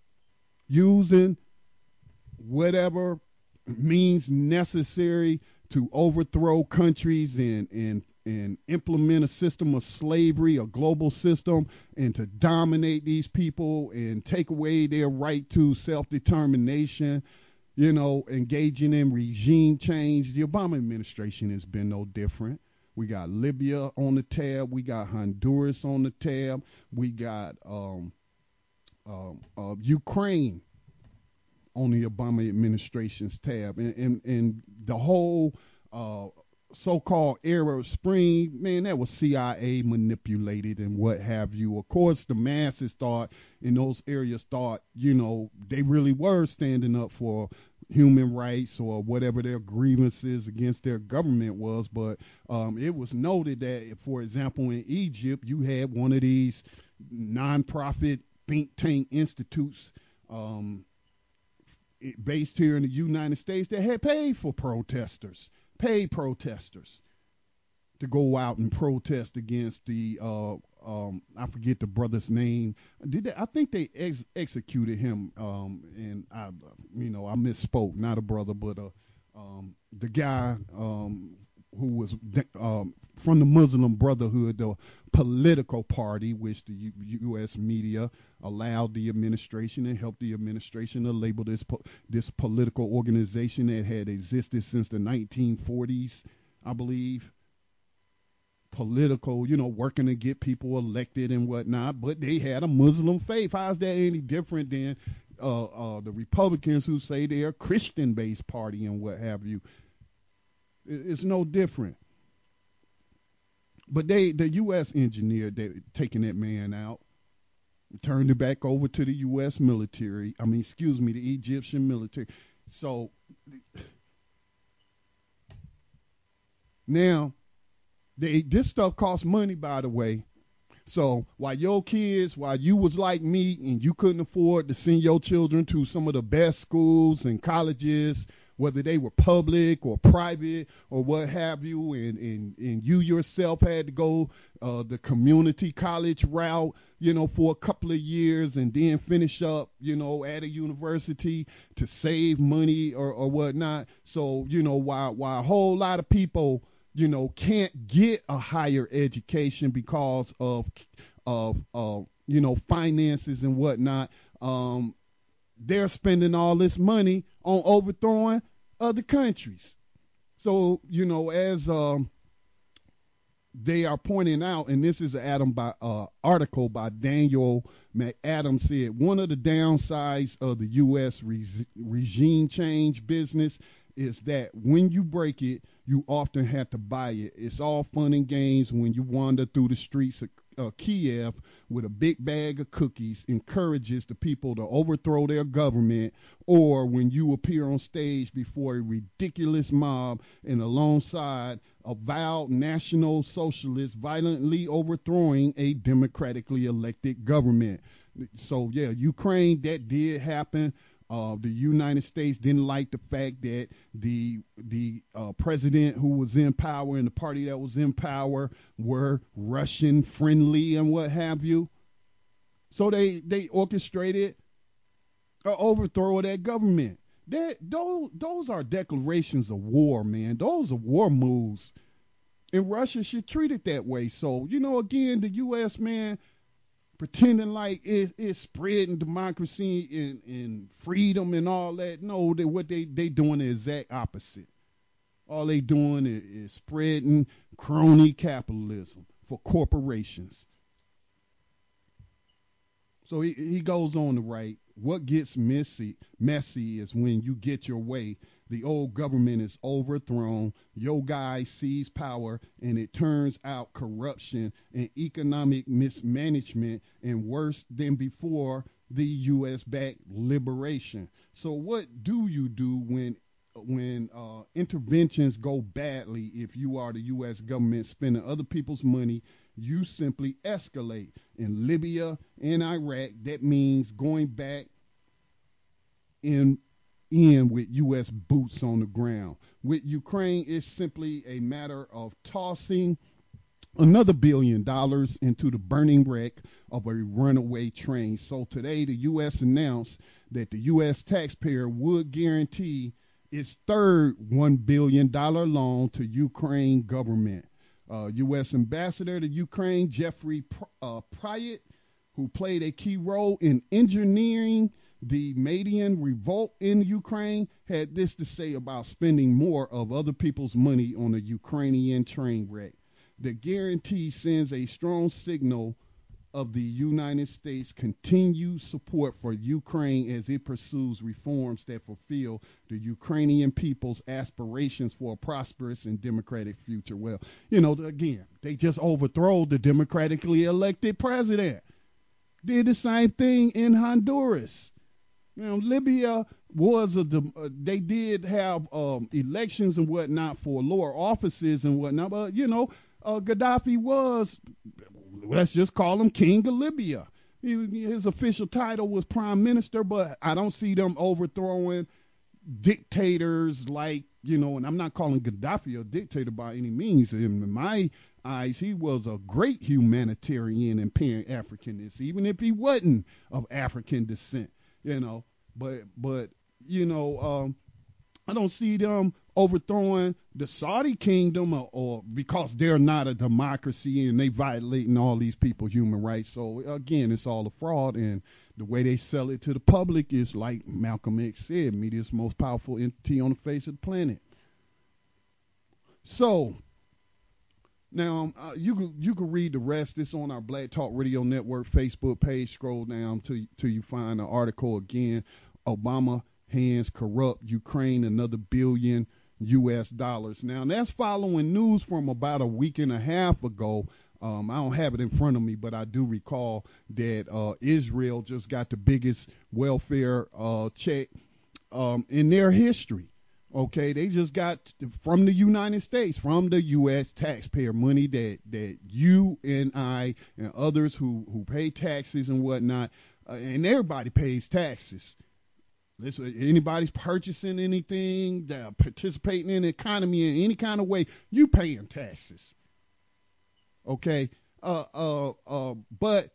Speaker 2: using whatever means necessary to overthrow countries and, and and implement a system of slavery, a global system, and to dominate these people and take away their right to self-determination, you know, engaging in regime change. The Obama administration has been no different. We got Libya on the tab. We got Honduras on the tab. We got um, um, uh, Ukraine on the Obama administration's tab. And, and, and the whole uh, so-called Arab Spring, man, that was C I A manipulated and what have you. Of course, the masses thought in those areas thought, you know, they really were standing up for human rights or whatever their grievances against their government was. But um, it was noted that, for example, in Egypt, you had one of these nonprofit think tank institutes um, based here in the United States that had paid for protesters. Paid protesters to go out and protest against the uh, um, I forget the brother's name. Did they, I think they ex- executed him? Um, and I, you know, I misspoke. Not a brother, but uh, um, the guy um, who was um, from the Muslim Brotherhood, the political party, which the U- U.S. media allowed the administration and helped the administration to label this po- this political organization that had existed since the nineteen forties, I believe. Political, you know, working to get people elected and whatnot, but they had a Muslim faith. How is that any different than uh, uh, the Republicans who say they're a Christian-based party and what have you? It's no different. But they, the U S engineered that, taking that man out, turned it back over to the U S military. I mean, excuse me, the Egyptian military. So now, they, this stuff costs money, by the way. So while your kids, while you was like me and you couldn't afford to send your children to some of the best schools and colleges, whether they were public or private or what have you, and, and, and you yourself had to go uh, the community college route, you know, for a couple of years and then finish up, you know, at a university to save money or, or whatnot. So, you know, while, while a whole lot of people, you know, can't get a higher education because of, of, uh, you know, finances and whatnot, um, they're spending all this money on overthrowing other countries. So, you know, as um, they are pointing out, and this is an Adam by, uh, article by Daniel McAdams, said one of the downsides of the U S re- regime change business is that when you break it, you often have to buy it. It's all fun and games when you wander through the streets of uh, Kiev with a big bag of cookies, encourages the people to overthrow their government, or when you appear on stage before a ridiculous mob and alongside a vowed national socialist violently overthrowing a democratically elected government. So, yeah, Ukraine, that did happen. Uh, the United States didn't like the fact that the the uh, president who was in power and the party that was in power were Russian friendly and what have you. So they, they orchestrated an overthrow of that government. That, those, those are declarations of war, man. Those are war moves. And Russia should treat it that way. So, you know, again, the U S, man, pretending like it, it's spreading democracy and, and freedom and all that. No, they, what they they doing the exact opposite. All they doing is, is spreading crony capitalism for corporations. So he, he goes on to write, what gets messy, messy is when you get your way. The old government is overthrown. Your guy sees power, and it turns out corruption and economic mismanagement, and worse than before, the U S-backed liberation. So what do you do when when uh, interventions go badly? If you are the U S government spending other people's money, you simply escalate. In Libya and Iraq, that means going back in in with U S boots on the ground. With Ukraine, it's simply a matter of tossing another billion dollars into the burning wreck of a runaway train. So today, the U S announced that the U S taxpayer would guarantee its third one billion dollars loan to Ukraine government. Uh, U S Ambassador to Ukraine, Jeffrey uh, Pryat, who played a key role in engineering the Maidan revolt in Ukraine, had this to say about spending more of other people's money on a Ukrainian train wreck. The guarantee sends a strong signal of the United States' continued support for Ukraine as it pursues reforms that fulfill the Ukrainian people's aspirations for a prosperous and democratic future. Well, you know, again, they just overthrow the democratically elected president. Did the same thing in Honduras. You know, Libya was a, uh, they did have um, elections and whatnot for lower offices and whatnot, but, you know, uh, Gaddafi was, let's just call him King of Libya. He, his official title was Prime Minister, but I don't see them overthrowing dictators like, you know, and I'm not calling Gaddafi a dictator by any means. In my eyes, he was a great humanitarian and pan-Africanist, even if he wasn't of African descent. You know, but but you know, um, I don't see them overthrowing the Saudi kingdom or, or because they're not a democracy and they violating all these people's human rights. So again, it's all a fraud, and the way they sell it to the public is like Malcolm X said: media is the most powerful entity on the face of the planet. So now uh, you can you can read the rest. It's on our Black Talk Radio Network Facebook page. Scroll down till till you find the article again. Obama hands corrupt Ukraine another billion U S dollars. Now that's following news from about a week and a half ago. Um, I don't have it in front of me, but I do recall that uh, Israel just got the biggest welfare uh, check um, in their history. Okay, they just got from the United States, from the U S taxpayer money that, that you and I and others who, who pay taxes and whatnot, uh, and everybody pays taxes. Listen, anybody's purchasing anything, uh, participating in the economy in any kind of way, you paying taxes. Okay, uh, uh, uh, but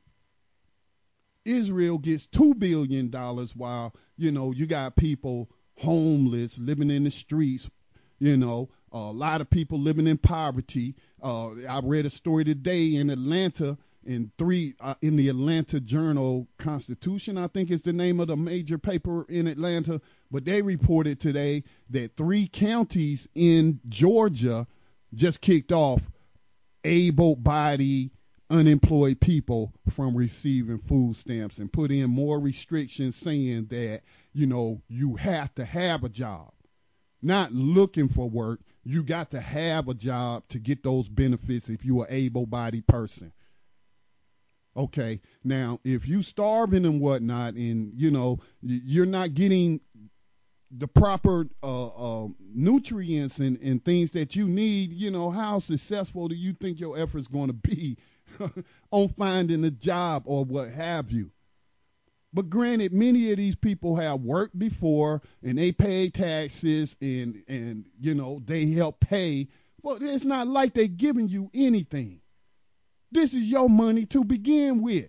Speaker 2: Israel gets two billion dollars while, you know, you got people homeless, living in the streets, you know, uh, a lot of people living in poverty. Uh, I read a story today in Atlanta, in three uh, in the Atlanta Journal Constitution, I think is the name of the major paper in Atlanta, but they reported today that three counties in Georgia just kicked off able-bodied unemployed people from receiving food stamps and put in more restrictions saying that, you know, you have to have a job, not looking for work. You got to have a job to get those benefits if you're an able-bodied person. Okay, now if you starving and whatnot, and you know you're not getting the proper uh, uh, nutrients and, and things that you need, you know, how successful do you think your effort's going to be on finding a job or what have you? But granted, many of these people have worked before and they pay taxes and, and you know, they help pay. Well, it's not like they're giving you anything. This is your money to begin with.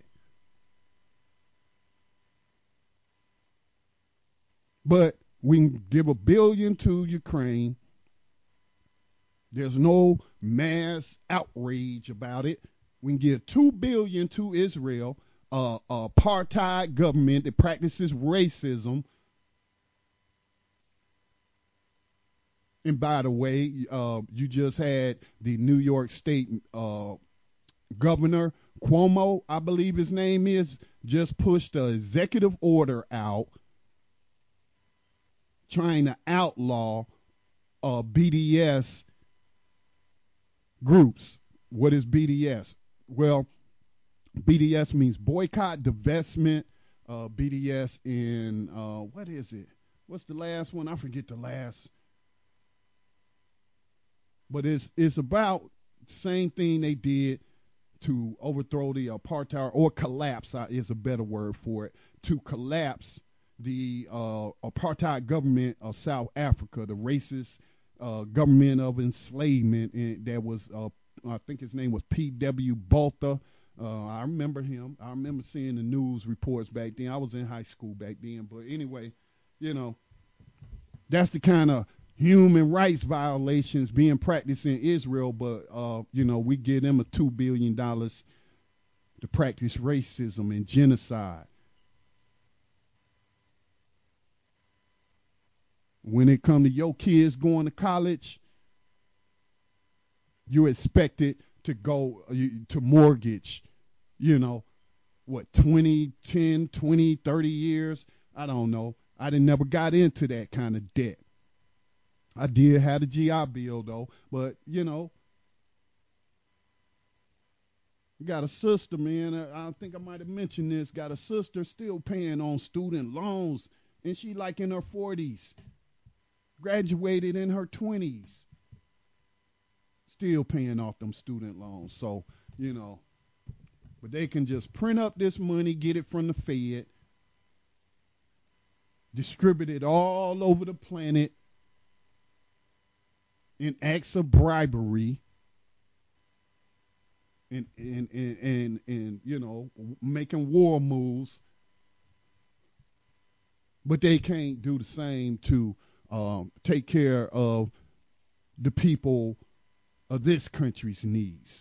Speaker 2: But we can give a billion to Ukraine. There's no mass outrage about it. We can give two billion dollars to Israel, uh, a apartheid government that practices racism. And by the way, uh, you just had the New York State uh, Governor Cuomo, I believe his name is, just pushed an executive order out trying to outlaw uh, B D S groups. What is B D S? Well, B D S means boycott, divestment. Uh, B D S in, uh, what is it? What's the last one? I forget the last. But it's it's about the same thing they did to overthrow the apartheid, or collapse uh, is a better word for it, to collapse the uh, apartheid government of South Africa, the racist uh, government of enslavement. And that was, uh, I think his name was P W Botha. Uh, I remember him. I remember seeing the news reports back then. I was in high school back then. But anyway, you know, that's the kind of human rights violations being practiced in Israel, but uh, you know, we give them a two billion dollars to practice racism and genocide. When it comes to your kids going to college, you're expected to go uh, to mortgage, you know, what, twenty, ten, twenty, thirty years? I don't know. I didn't never got into that kind of debt. I did have a G I Bill, though. But, you know, got a sister, man. I, I think I might have mentioned this. Got a sister still paying on student loans. And she like in her forties. Graduated in her twenties. Still paying off them student loans. So, you know, but they can just print up this money, get it from the Fed, distribute it all over the planet, in acts of bribery, and and, and and and you know, making war moves, but they can't do the same to um, take care of the people of this country's needs,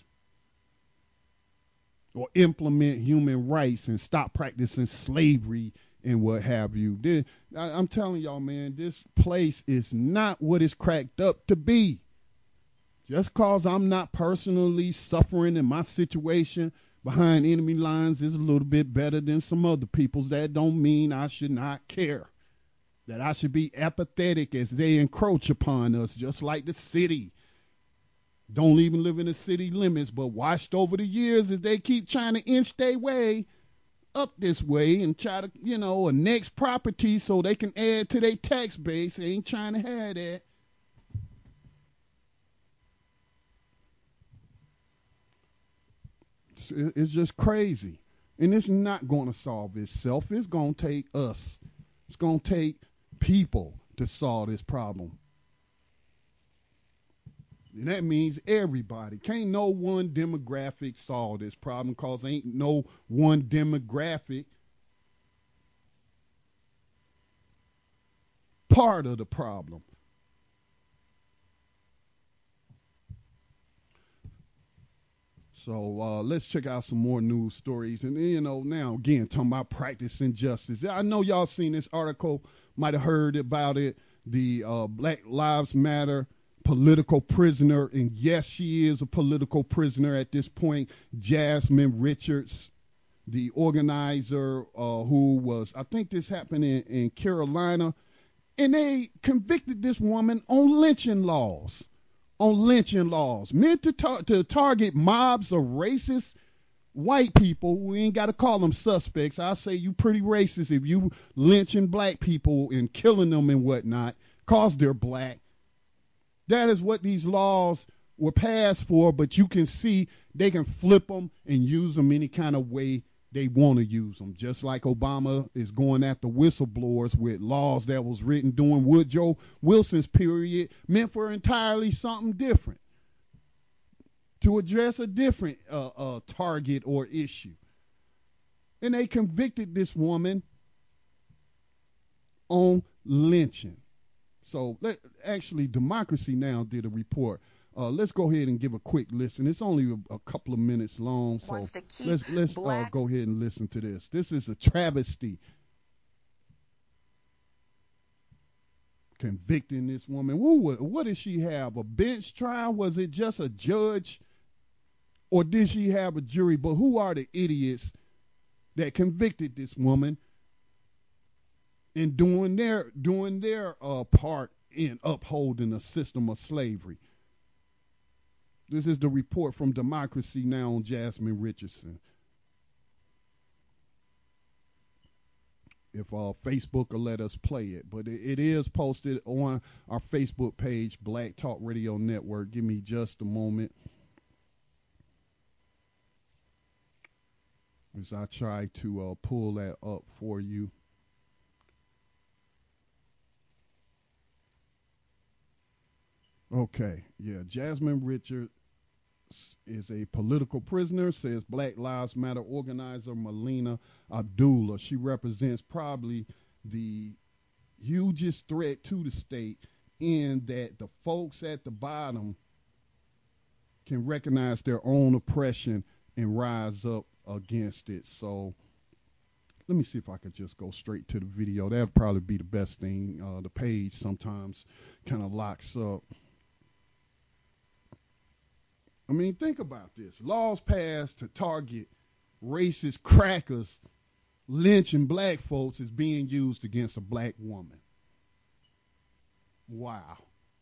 Speaker 2: or implement human rights and stop practicing slavery and what have you. This, I, I'm telling y'all, man, this place is not what it's cracked up to be. Just cause I'm not personally suffering in my situation behind enemy lines is a little bit better than some other people's. That don't mean I should not care, that I should be apathetic as they encroach upon us, just like the city. Don't even live in the city limits, but watched over the years as they keep trying to inch their way up this way and try to, you know, annex property so they can add to their tax base. They ain't trying to have that. It's, it's just crazy. And it's not going to solve itself. It's going to take us. It's going to take people to solve this problem. And that means everybody. Can't no one demographic solve this problem, because ain't no one demographic part of the problem. So uh, let's check out some more news stories. And, you know, now, again, talking about practicing justice. I know y'all seen this article, might have heard about it, the uh, Black Lives Matter political prisoner, and yes, she is a political prisoner at this point, Jasmine Richards, the organizer uh, who was, I think this happened in, in Carolina, and they convicted this woman on lynching laws, on lynching laws, meant to, tar- to target mobs of racist white people. We ain't got to call them suspects. I say you pretty racist if you lynching black people and killing them and whatnot, cause they're black. That is what these laws were passed for, but you can see they can flip them and use them any kind of way they want to use them. Just like Obama is going after whistleblowers with laws that was written during Woodrow Wilson's period, meant for entirely something different, to address a different uh, uh, target or issue. And they convicted this woman on lynching. So let, actually, Democracy Now! Did a report Uh, let's go ahead and give a quick listen. It's only a, a couple of minutes long, so
Speaker 5: Wants to keep
Speaker 2: let's let's uh,
Speaker 5: black-
Speaker 2: go ahead and listen to this. This is a travesty. Convicting this woman. What, what did she have? A bench trial? Was it just a judge? Or did she have a jury? But who are the idiots that convicted this woman and doing their doing their uh, part in upholding a system of slavery? This is the report from Democracy Now! On Jasmine Richardson. If uh, Facebook will let us play it. But it, it is posted on our Facebook page, Black Talk Radio Network. Give me just a moment as I try to uh, pull that up for you. Okay, yeah, Jasmine Richards is a political prisoner, says Black Lives Matter organizer Melina Abdullah. She represents probably the hugest threat to the state in that the folks at the bottom can recognize their own oppression and rise up against it. So let me see if I could just go straight to the video. That'd probably be the best thing. Uh, the page sometimes kind of locks up. I mean, think about this. Laws passed to target racist crackers lynching black folks is being used against a black woman. Wow.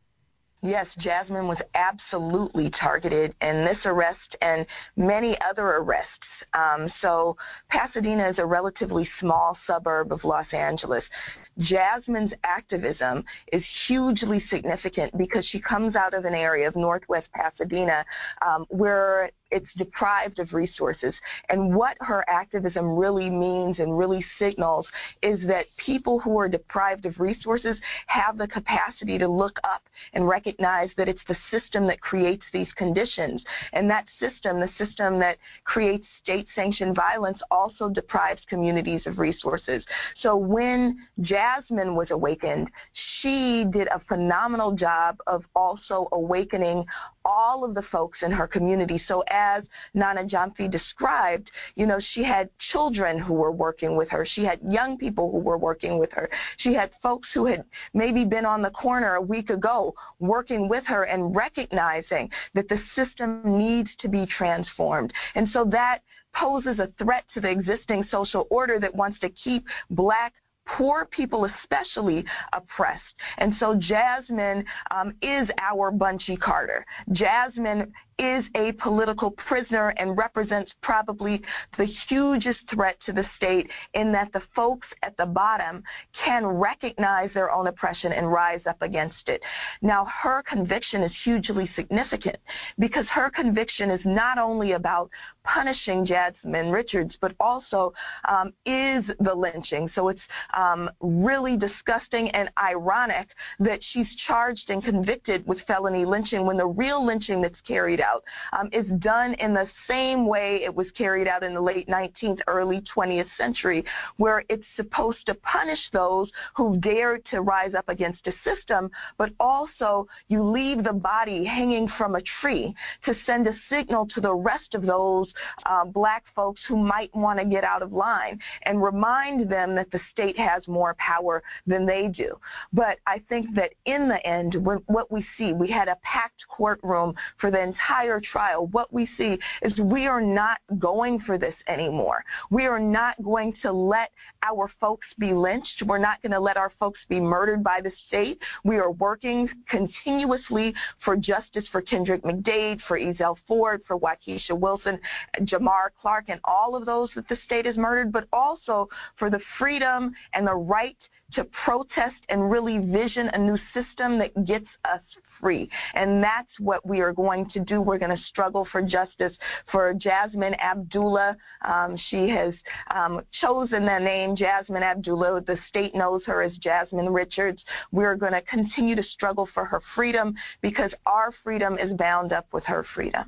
Speaker 6: Yes, Jasmine was absolutely targeted in this arrest and many other arrests. Um, so Pasadena is a relatively small suburb of Los Angeles. Jasmine's activism is hugely significant because she comes out of an area of Northwest Pasadena um, where it's deprived of resources. And what her activism really means and really signals is that people who are deprived of resources have the capacity to look up and recognize that it's the system that creates these conditions. And that system, the system that creates state-sanctioned violence, also deprives communities of resources. So when Jasmine was awakened, she did a phenomenal job of also awakening all of the folks in her community. So as Nana Gyamfi described, you know, she had children who were working with her. She had young people who were working with her. She had folks who had maybe been on the corner a week ago working with her and recognizing that the system needs to be transformed. And so that poses a threat to the existing social order that wants to keep black poor people especially oppressed. And so Jasmine um, is our Bunchy Carter. Jasmine is a political prisoner and represents probably the hugest threat to the state in that the folks at the bottom can recognize their own oppression and rise up against it. Now, her conviction is hugely significant because her conviction is not only about punishing Jasmine Richards, but also um, is the lynching. So it's um, really disgusting and ironic that she's charged and convicted with felony lynching when the real lynching that's carried out Um, is done in the same way it was carried out in the late nineteenth, early twentieth century, where it's supposed to punish those who dared to rise up against a system, but also you leave the body hanging from a tree to send a signal to the rest of those uh, black folks who might want to get out of line and remind them that the state has more power than they do. But I think that in the end, when, what we see, we had a packed courtroom for the entire trial. What we see is we are not going for this anymore. We are not going to let our folks be lynched. We're not going to let our folks be murdered by the state. We are working continuously for justice for Kendrick McDade, for Ezell Ford, for Waukesha Wilson, Jamar Clark, and all of those that the state has murdered, but also for the freedom and the right to protest and really vision a new system that gets us free. And that's what we are going to do. We're going to struggle for justice for Jasmine Abdullah. Um, she has um, chosen the name Jasmine Abdullah. The state knows her as Jasmine Richards. We're going to continue to struggle for her freedom because our freedom is bound up with her freedom.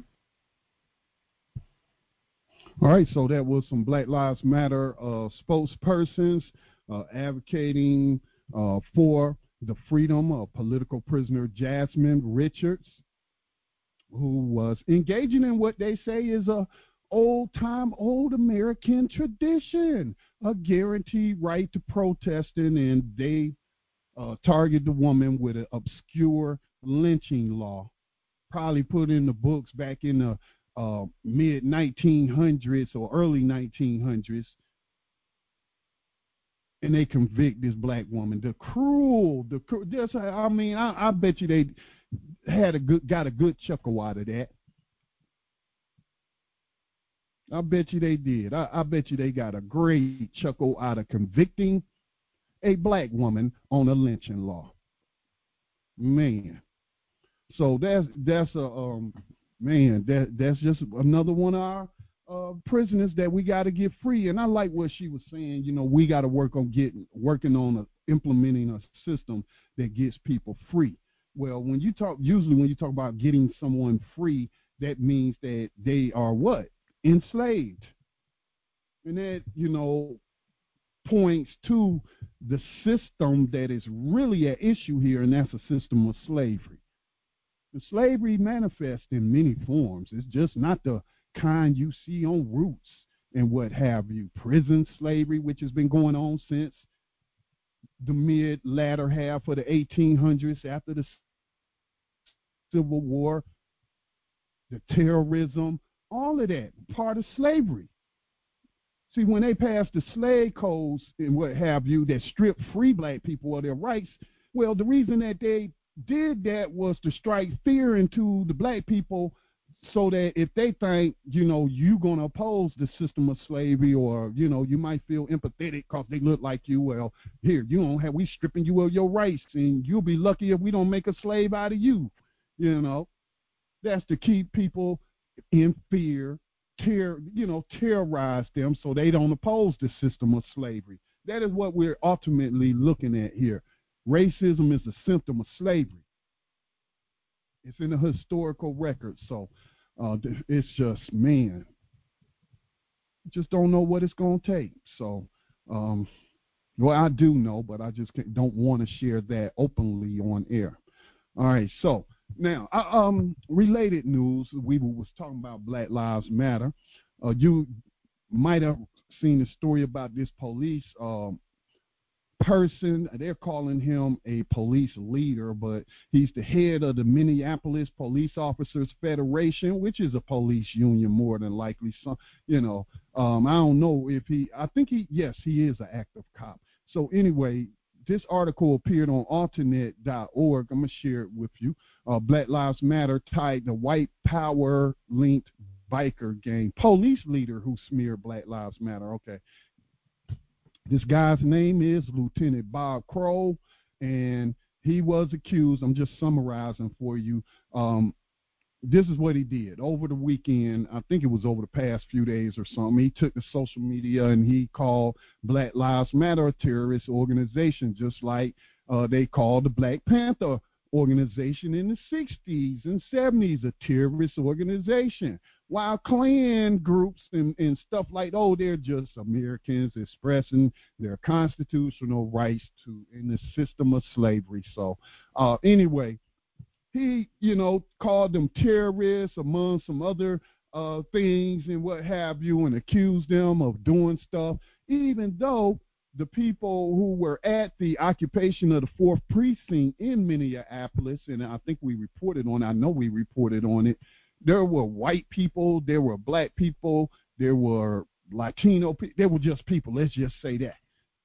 Speaker 2: All right, so that was some Black Lives Matter uh, spokespersons uh, advocating uh, for the freedom of political prisoner Jasmine Richards.
Speaker 1: who was engaging in what they say is a old-time, old American tradition, a guaranteed right to protesting, and they uh, target the woman with an obscure lynching law, probably put in the books back in the uh, mid nineteen hundreds or early nineteen hundreds, and they convict this black woman. The cruel, the cruel, just, I mean, I, I bet you they had a good, got a good chuckle out of that. I bet you they did. I, I bet you they got a great chuckle out of convicting a black woman on a lynching law. Man. So that's that's a um man, that that's just another one of our uh, prisoners that we got to get free. And I like what she was saying. You know, we got to work on getting working on a, implementing a system that gets people free. Well, when you talk, usually when you talk about getting someone free, that means that they are what? Enslaved. And that, you know, points to the system that is really at issue here, and that's a system of slavery. The slavery manifests in many forms. It's just not the kind you see on Roots and what have you. Prison slavery, which has been going on since the mid latter half of the eighteen hundreds after the Civil War, the terrorism, all of that, part of slavery. See, when they passed the slave codes and what have you that stripped free black people of their rights, well, the reason that they did that was to strike fear into the black people so that if they think, you know, you're going to oppose the system of slavery, or, you know, you might feel empathetic because they look like you, well, here, you don't have, we stripping you of your rights, and you'll be lucky if we don't make a slave out of you. You know, that's to keep people in fear, terror, you know, terrorize them so they don't oppose the system of slavery. That is what we're ultimately looking at here. Racism is a symptom of slavery. It's in the historical record. So uh, it's just, man, just don't know what it's going to take. So, um, well, I do know, but I just don't want to share that openly on air. All right, so now, uh, um, related news, we was talking about Black Lives Matter. Uh, you might have seen the story about this police um, person. They're calling him a police leader, but he's the head of the Minneapolis Police Officers Federation, which is a police union more than likely. So, you know, um, I don't know if he, I think he, yes, he is an active cop. So anyway, this article appeared on alternate dot org. I'm going to share it with you. Uh, Black Lives Matter tied the white power linked biker gang police leader who smeared Black Lives Matter. Okay. This guy's name is Lieutenant Bob Crow, and he was accused. I'm just summarizing for you. Um, this is what he did over the weekend. I think it was over the past few days or something. He took to social media and he called Black Lives Matter a terrorist organization, just like uh, they called the Black Panther organization in the sixties and seventies a terrorist organization, while Klan groups and, and stuff like, oh, they're just Americans expressing their constitutional rights to in the system of slavery. So uh, anyway, he, you know, called them terrorists among some other uh, things and what have you, and accused them of doing stuff, even though the people who were at the occupation of the fourth precinct in Minneapolis, and I think we reported on, I know we reported on it, there were white people, there were black people, there were Latino people, there were just people, let's just say that,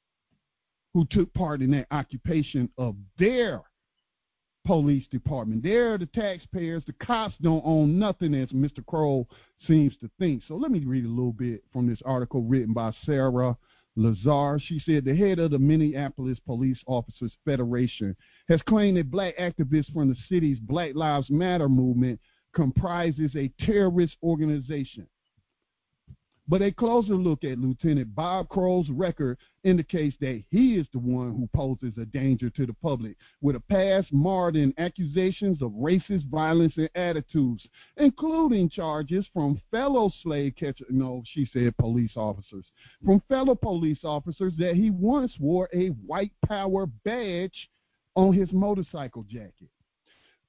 Speaker 1: who took part in that occupation of their police department. They're the taxpayers. The cops don't own nothing, as Mister Crow seems to think. So let me read a little bit from this article written by Sarah Lazar. She said the head of the Minneapolis Police Officers Federation has claimed that black activists from the city's Black Lives Matter movement comprises a terrorist organization. But a closer look at Lieutenant Bob Crow's record indicates that he is the one who poses a danger to the public, with a past marred in accusations of racist violence and attitudes, including charges from fellow slave catcher, no, she said police officers, from fellow police officers that he once wore a white power badge on his motorcycle jacket.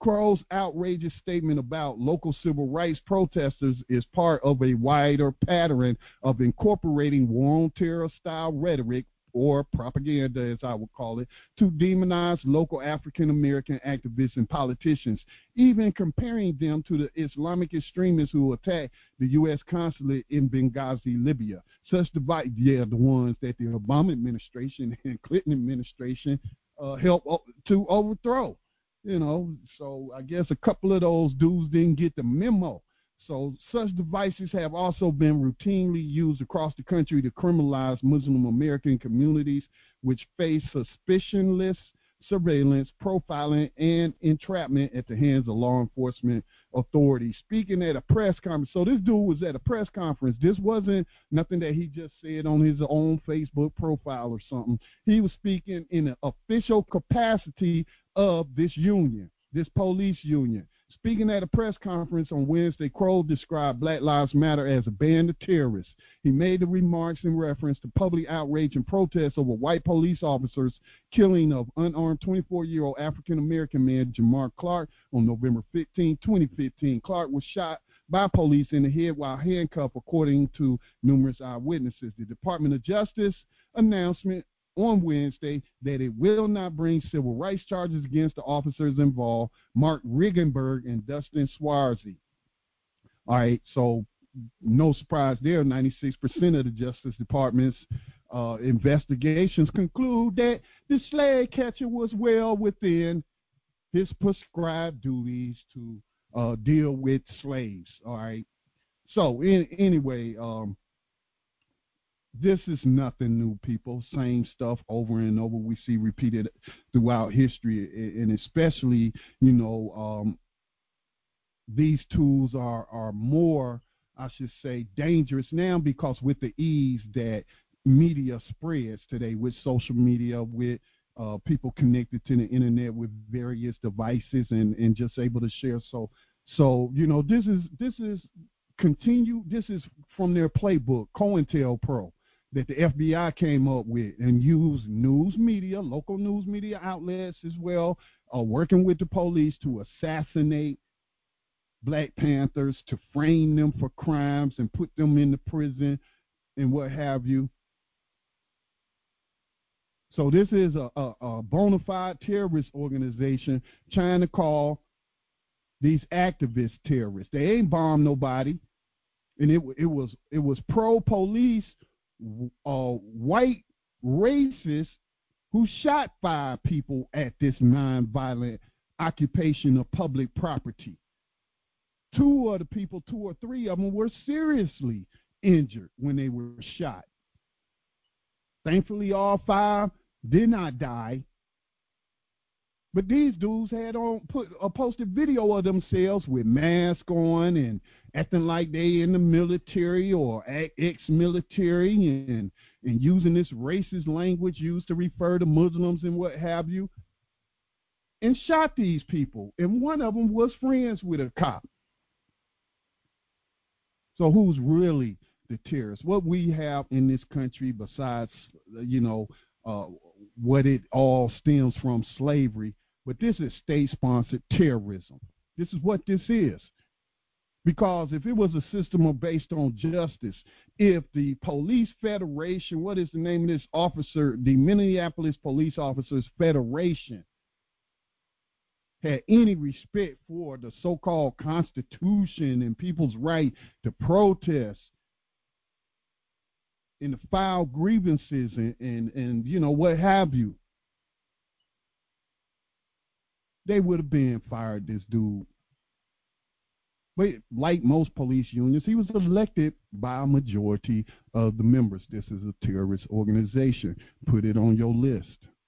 Speaker 1: Crow's outrageous statement about local civil rights protesters is part of a wider pattern of incorporating war on terror style rhetoric, or propaganda as I would call it, to demonize local African American activists and politicians, even comparing them to the Islamic extremists who attacked the U S consulate in Benghazi, Libya. Such device, yeah, the ones that the Obama administration and Clinton administration uh, helped to overthrow. You know, so I guess a couple of those dudes didn't get the memo. So such devices have also been routinely used across the country to criminalize Muslim American communities, which face suspicionless surveillance, profiling, and entrapment at the hands of law enforcement authorities. Speaking at a press conference, so this dude was at a press conference. This wasn't nothing that he just said on his own Facebook profile or something. He was speaking in an official capacity of this union, this police union. Speaking at a press conference on Wednesday, Crow described Black Lives Matter as a band of terrorists. He made the remarks in reference to public outrage and protests over white police officers' killing of unarmed twenty-four-year-old African-American man Jamar Clark on November fifteenth, twenty fifteen. Clark was shot by police in the head while handcuffed, according to numerous eyewitnesses. The Department of Justice announcement on Wednesday that it will not bring civil rights charges against the officers involved, Mark Riggenberg and Dustin Swarzy. All right, so no surprise there, ninety-six percent of the Justice Department's uh, investigations conclude that the slave catcher was well within his prescribed duties to uh, deal with slaves. All right, so in, anyway, um, this is nothing new, people. Same stuff over and over we see repeated throughout history, and especially, you know, um, these tools are, are more, I should say, dangerous now because with the ease that media spreads today, with social media, with uh, people connected to the internet with various devices and, and just able to share. So, so you know, this is this is continue. This is from their playbook, COINTELPRO, that the F B I came up with and used news media, local news media outlets as well, uh, working with the police to assassinate Black Panthers, to frame them for crimes and put them into prison and what have you. So this is a, a, a bona fide terrorist organization trying to call these activists terrorists. They ain't bombed nobody, and it it was it was pro-police uh, white racists who shot five people at this nonviolent occupation of public property. Two of the people, two or three of them, were seriously injured when they were shot. Thankfully, all five did not die. But these dudes had on put a posted video of themselves with masks on and acting like they in the military or ex-military and and using this racist language used to refer to Muslims and what have you, and shot these people. And one of them was friends with a cop. So who's really the terrorist? What we have in this country, besides, you know, uh, what it all stems from, slavery, but this is state-sponsored terrorism. This is what this is. Because if it was a system based on justice, if the Police Federation, what is the name of this officer, the Minneapolis Police Officers Federation, had any respect for the so-called Constitution and people's right to protest and to file grievances and, and, and you know, what have you, they would have been fired this dude. But like most police unions, he was elected by a majority of the members. This is a terrorist organization. Put it on your list.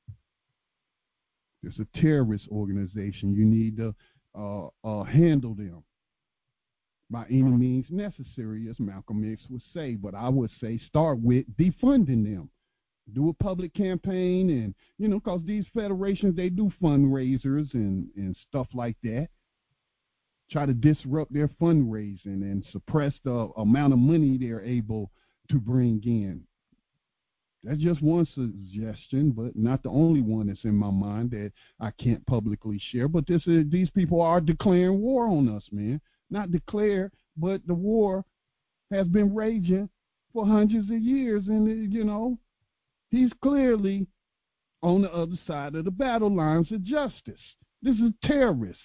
Speaker 1: It's a terrorist organization. You need to uh, uh, handle them by any means necessary, as Malcolm X would say. But I would say start with defunding them. Do a public campaign, and, you know, because these federations, they do fundraisers and, and stuff like that. Try to disrupt their fundraising and suppress the amount of money they're able to bring in. That's just one suggestion, but not the only one that's in my mind that I can't publicly share. But this is, these people are declaring war on us, man. Not declare, but the war has been raging for hundreds of years. And, you know, he's clearly on the other side of the battle lines of justice. This is terrorists.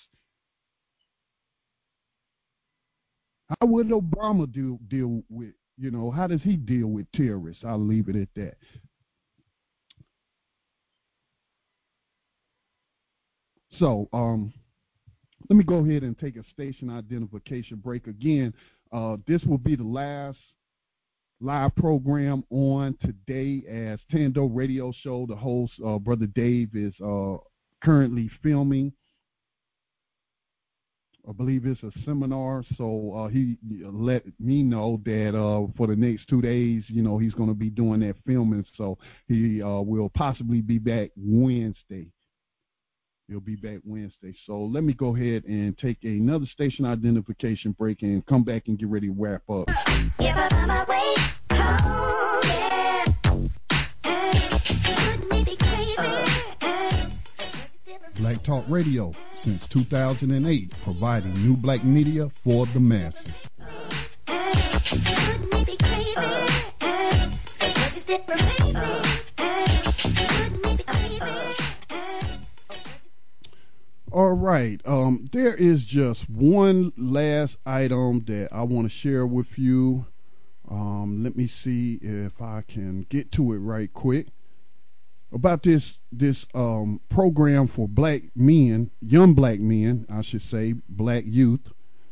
Speaker 1: How would Obama do, deal with, you know, how does he deal with terrorists? I'll leave it at that. So, um, let me go ahead and take a station identification break again. Uh, this will be the last live program on today as Tando Radio Show. The host, uh, Brother Dave, is uh, currently filming. I believe it's a seminar, so uh, he let me know that uh, for the next two days, you know, he's going to be doing that filming, so he uh, will possibly be back Wednesday. He'll be back Wednesday. So let me go ahead and take another station identification break and come back and get ready to wrap up.
Speaker 2: Black Talk Radio, since two thousand eight, providing new black media for the masses. All right, um, there is just one last item that I want to share with you. Um, let me see if I can get to it right quick. About this this um, program for black men, young black men, I should say, black youth.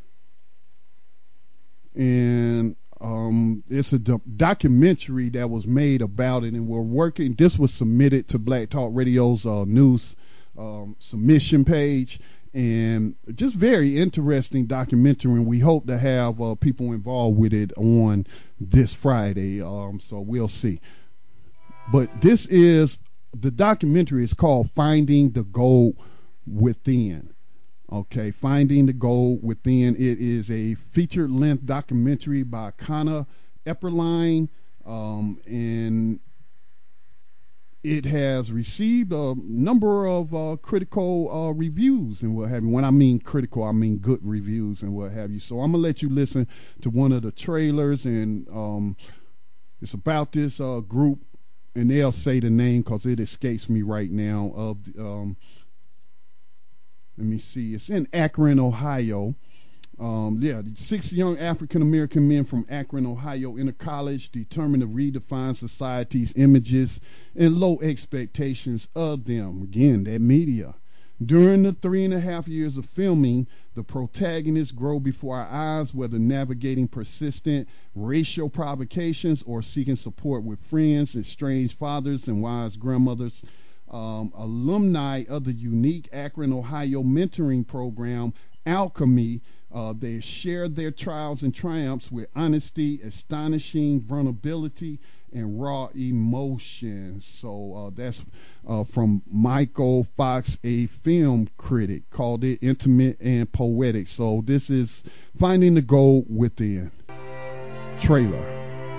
Speaker 2: And um, it's a do- documentary that was made about it, and we're working. This was submitted to Black Talk Radio's uh, news um, submission page, and just very interesting documentary, and we hope to have uh, people involved with it on this Friday, um, so we'll see. But this is, the documentary is called Finding the Gold Within. Okay, Finding the Gold Within. It is a feature-length documentary by Connor Epperline, um, and it has received a number of uh, critical uh, reviews and what have you. When I mean critical, I mean good reviews and what have you. So I'm going to let you listen to one of the trailers, and um, it's about this uh, group, and they'll say the name because it escapes me right now. Of um, Let me see. It's in Akron, Ohio. Um, yeah, six young African-American men from Akron, Ohio enter college determined to redefine society's images and low expectations of them. Again, that media. During the three and a half years of filming, the protagonists grow before our eyes, whether navigating persistent racial provocations or seeking support with friends, estranged fathers, and wise grandmothers. Um, alumni of the unique Akron, Ohio mentoring program, Alchemy, uh, they share their trials and triumphs with honesty, astonishing vulnerability, and raw emotion. So uh, that's uh, from Michael Fox, a film critic, called it intimate and poetic. So this is Finding the Gold Within. Trailer.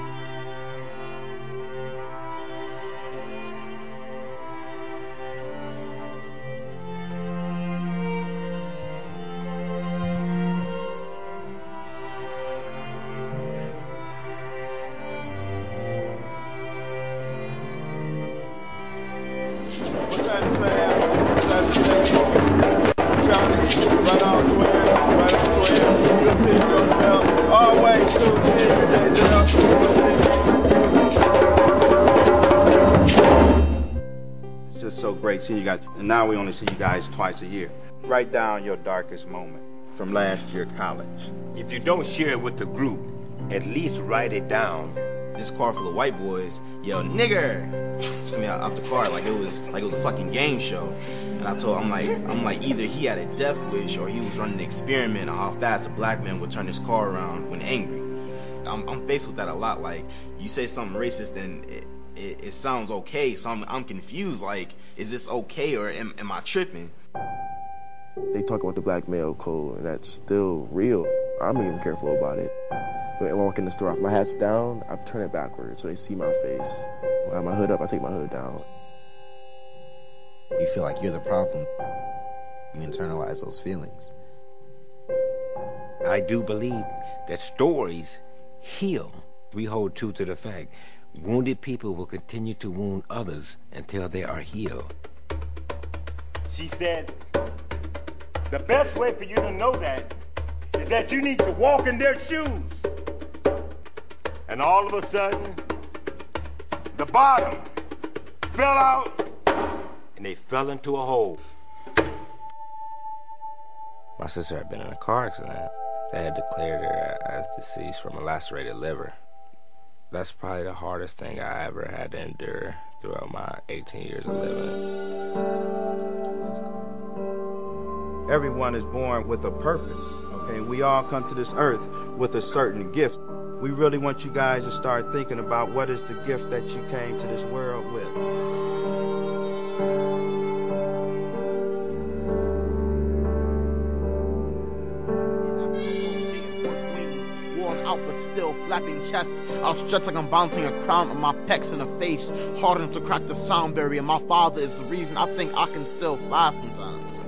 Speaker 5: See you guys, and now we only see you guys twice a year. Write down your darkest moment from last year college.
Speaker 7: If you don't share it with the group, at least write it down.
Speaker 8: This car full of white boys yelled "nigger" to me out the car like it was like it was a fucking game show. And I told I'm like I'm like either he had a death wish or he was running an experiment on how fast a black man would turn his car around when angry. I'm, I'm faced with that a lot. Like you say something racist and it, it, it sounds okay, so I'm I'm confused. Like, is this okay or am, am I tripping?
Speaker 9: They talk about the black male code, and that's still real. I'm even careful about it. When I walk in the store, if my hat's down, I turn it backwards so they see my face. When I have my hood up, I take my hood down.
Speaker 8: You feel like you're the problem. You internalize those feelings.
Speaker 7: I do believe that stories heal. We hold true to the fact wounded people will continue to wound others until they are healed. She said, the best way for you to know that is that you need to walk in their shoes. And all of a sudden, the bottom fell out and they fell into a hole.
Speaker 10: My sister had been in a car accident. They had declared her as deceased from a lacerated liver. That's probably the hardest thing I ever had to endure throughout my eighteen years of living.
Speaker 5: Everyone is born with a purpose, okay? We all come to this earth with a certain gift. We really want you guys to start thinking about what is the gift that you came to this world with.
Speaker 11: Out but still flapping chest, outstretched like I'm bouncing a crown on my pecs in a face hard enough to crack the sound barrier. My father is the reason I think I can still fly sometimes.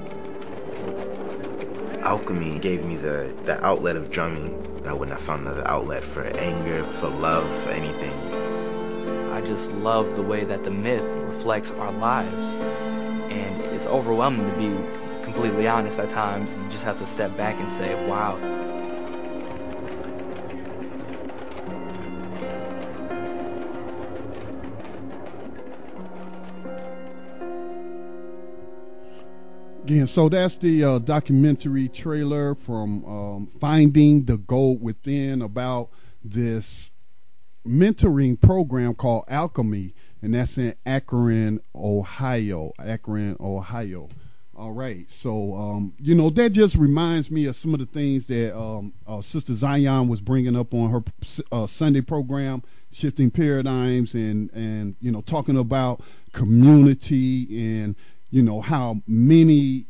Speaker 8: Alchemy gave me the, the outlet of drumming. I wouldn't have found another outlet for anger, for love, for anything.
Speaker 12: I just love the way that the myth reflects our lives, and it's overwhelming to be completely honest at times. You just have to step back and say, wow.
Speaker 2: Again, so that's the uh, documentary trailer from um, Finding the Gold Within about this mentoring program called Alchemy, and that's in Akron, Ohio. Akron, Ohio. All right, so um, you know that just reminds me of some of the things that um, uh, Sister Zion was bringing up on her uh, Sunday program, Shifting Paradigms, and and you know talking about community and you know how many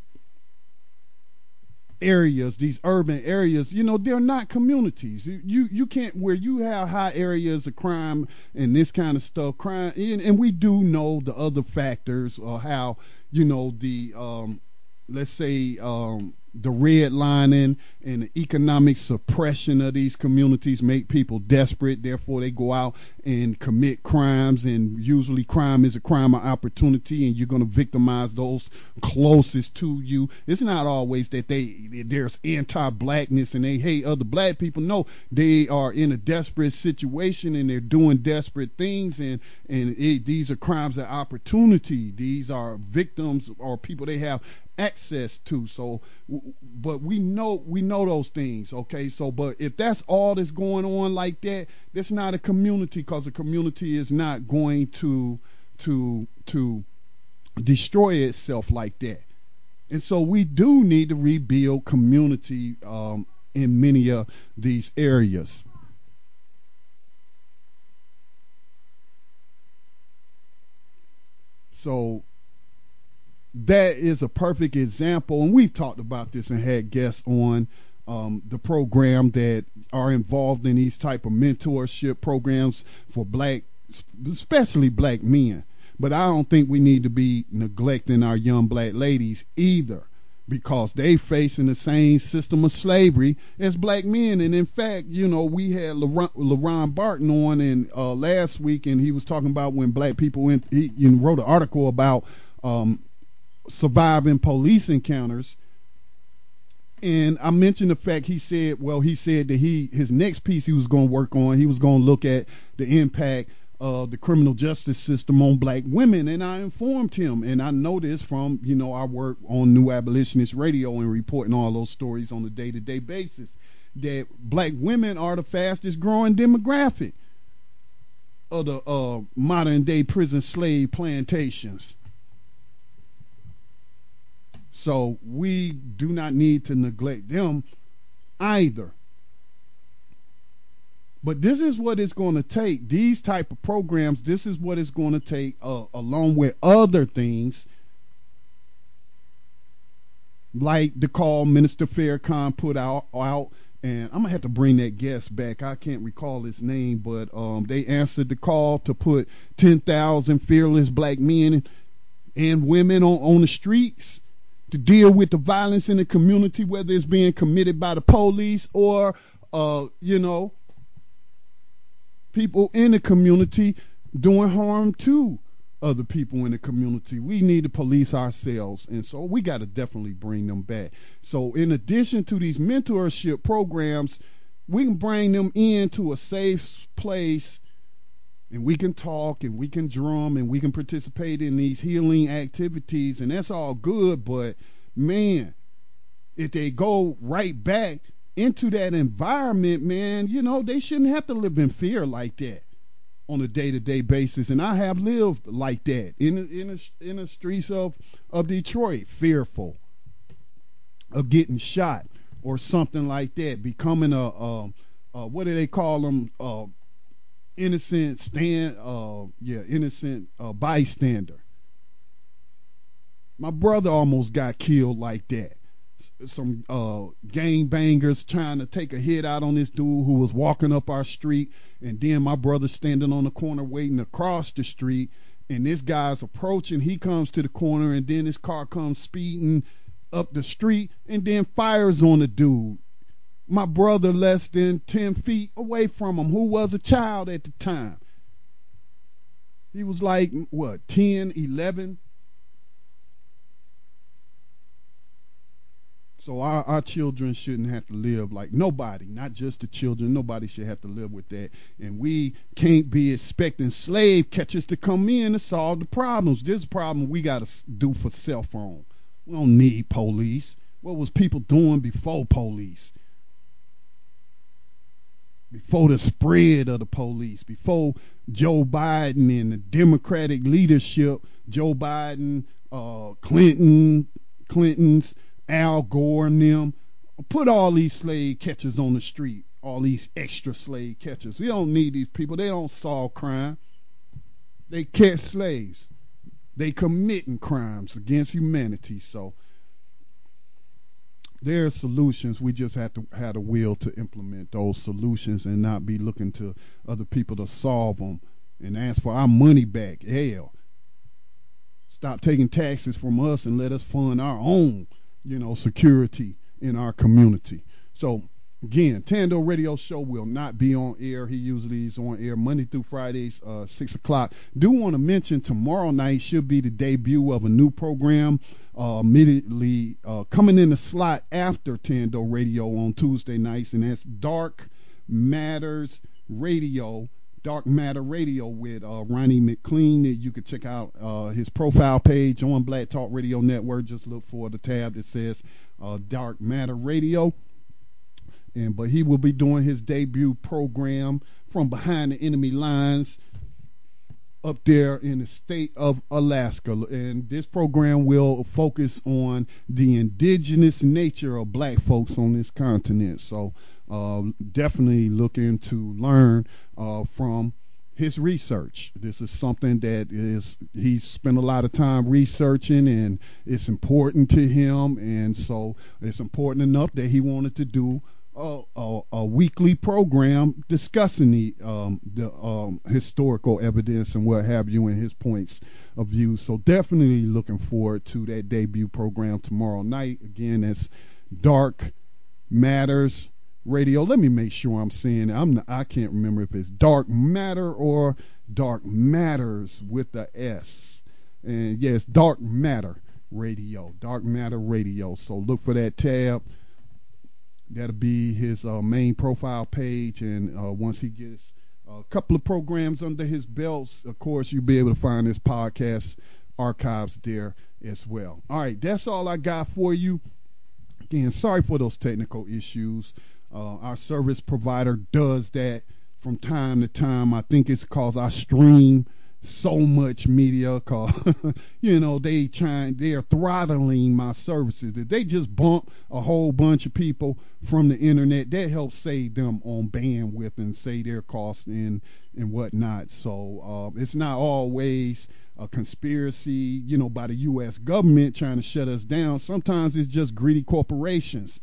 Speaker 2: areas, these urban areas, you know, they're not communities. You you can't, where you have high areas of crime and this kind of stuff, crime, and, and we do know the other factors, or how, you know, the um, let's say um, the redlining and the economic suppression of these communities make people desperate. Therefore, they go out and commit crimes, and usually crime is a crime of opportunity, and you're going to victimize those closest to you. It's not always that they there's anti-blackness and they hate other black people. No, they are in a desperate situation and they're doing desperate things, and and it, these are crimes of opportunity. These are victims or people they have access to. So, but we know we know those things, okay? So, but if that's all that's going on like that, that's not a community, because a community is not going to to to destroy itself like that. And so we do need to rebuild community um, in many of these areas. So that is a perfect example, and we've talked about this and had guests on um, the program that are involved in these type of mentorship programs for black, especially black men. But I don't think we need to be neglecting our young black ladies either, because they facing the same system of slavery as black men. And in fact, you know, we had LeRon, LeRon Barton on in uh, last week, and he was talking about when black people went, he you know, wrote an article about um, surviving police encounters. And I mentioned the fact he said, well, he said that he his next piece he was going to work on, he was going to look at the impact of the criminal justice system on black women. And I informed him, and I know this from, you know, our work on New Abolitionist Radio and reporting all those stories on a day-to-day basis, that black women are the fastest growing demographic of the uh, modern day prison slave plantations. So we do not need to neglect them either. But this is what it's going to take. These type of programs, this is what it's going to take, uh, along with other things, like the call Minister Farrakhan put out, out And I'm gonna have to bring that guest back. I can't recall his name, but um, they answered the call to put ten thousand fearless black men and women on, on the streets to deal with the violence in the community, whether it's being committed by the police or, uh, you know, people in the community doing harm to other people in the community. We need to police ourselves, and so we got to definitely bring them back. So in addition to these mentorship programs, we can bring them into a safe place, and we can talk and we can drum and we can participate in these healing activities, and that's all good. But man, if they go right back into that environment, man, you know, they shouldn't have to live in fear like that on a day-to-day basis. And I have lived like that in the, in the, in the streets of, of Detroit, fearful of getting shot or something like that, becoming a, a, a what do they call them, uh, innocent stand, uh, yeah, innocent uh, bystander. My brother almost got killed like that. Some uh, gang bangers trying to take a hit out on this dude who was walking up our street, and then my brother standing on the corner waiting across the street, and this guy's approaching. He comes to the corner, and then this car comes speeding up the street and then fires on the dude. My brother less than ten feet away from him, who was a child at the time. He was like, what, ten, eleven? So our, our children shouldn't have to live like nobody, not just the children. Nobody should have to live with that. And we can't be expecting slave catchers to come in to solve the problems. This problem we got to do for self on. We don't need police. What was people doing before police? Before the spread of the police, before Joe Biden and the Democratic leadership, Joe Biden, uh, Clinton, Clinton's, Al Gore and them, put all these slave catchers on the street, all these extra slave catchers. We don't need these people. They don't solve crime. They catch slaves. They committing crimes against humanity. So there are solutions. We just have to have the will to implement those solutions and not be looking to other people to solve them and ask for our money back. Hell, stop taking taxes from us and let us fund our own, you know, security in our community. So again, Tando Radio Show will not be on air. He usually is on air Monday through Fridays, uh, six o'clock. Do want to mention tomorrow night should be the debut of a new program uh, immediately uh, coming in the slot after Tando Radio on Tuesday nights, and that's Dark Matters Radio. Dark Matter Radio with uh, Ronnie McLean. You can check out uh, his profile page on Black Talk Radio Network. Just look for the tab that says uh, Dark Matter Radio. And but he will be doing his debut program from behind the enemy lines up there in the state of Alaska. And this program will focus on the indigenous nature of black folks on this continent. So uh, definitely looking to learn uh, from his research. This is something that is he's spent a lot of time researching, and it's important to him. And so it's important enough that he wanted to do A, a, a weekly program discussing the um, the um, historical evidence and what have you, and his points of view. So definitely looking forward to that debut program tomorrow night. Again, that's Dark Matters Radio. Let me make sure I'm saying it. I'm not, I can't remember if it's Dark Matter or Dark Matters with the S. And yes, Dark Matter Radio. Dark Matter Radio. So look for that tab. That'll be his uh, main profile page, and uh, once he gets a couple of programs under his belts, of course, you'll be able to find his podcast archives there as well. All right, that's all I got for you. Again, sorry for those technical issues. Uh, our service provider does that from time to time. I think it's because I stream so much media, cause you know they trying they're throttling my services. If they just bump a whole bunch of people from the internet, that helps save them on bandwidth and save their costs and and whatnot. So uh, it's not always a conspiracy, you know, by the U S government trying to shut us down. Sometimes it's just greedy corporations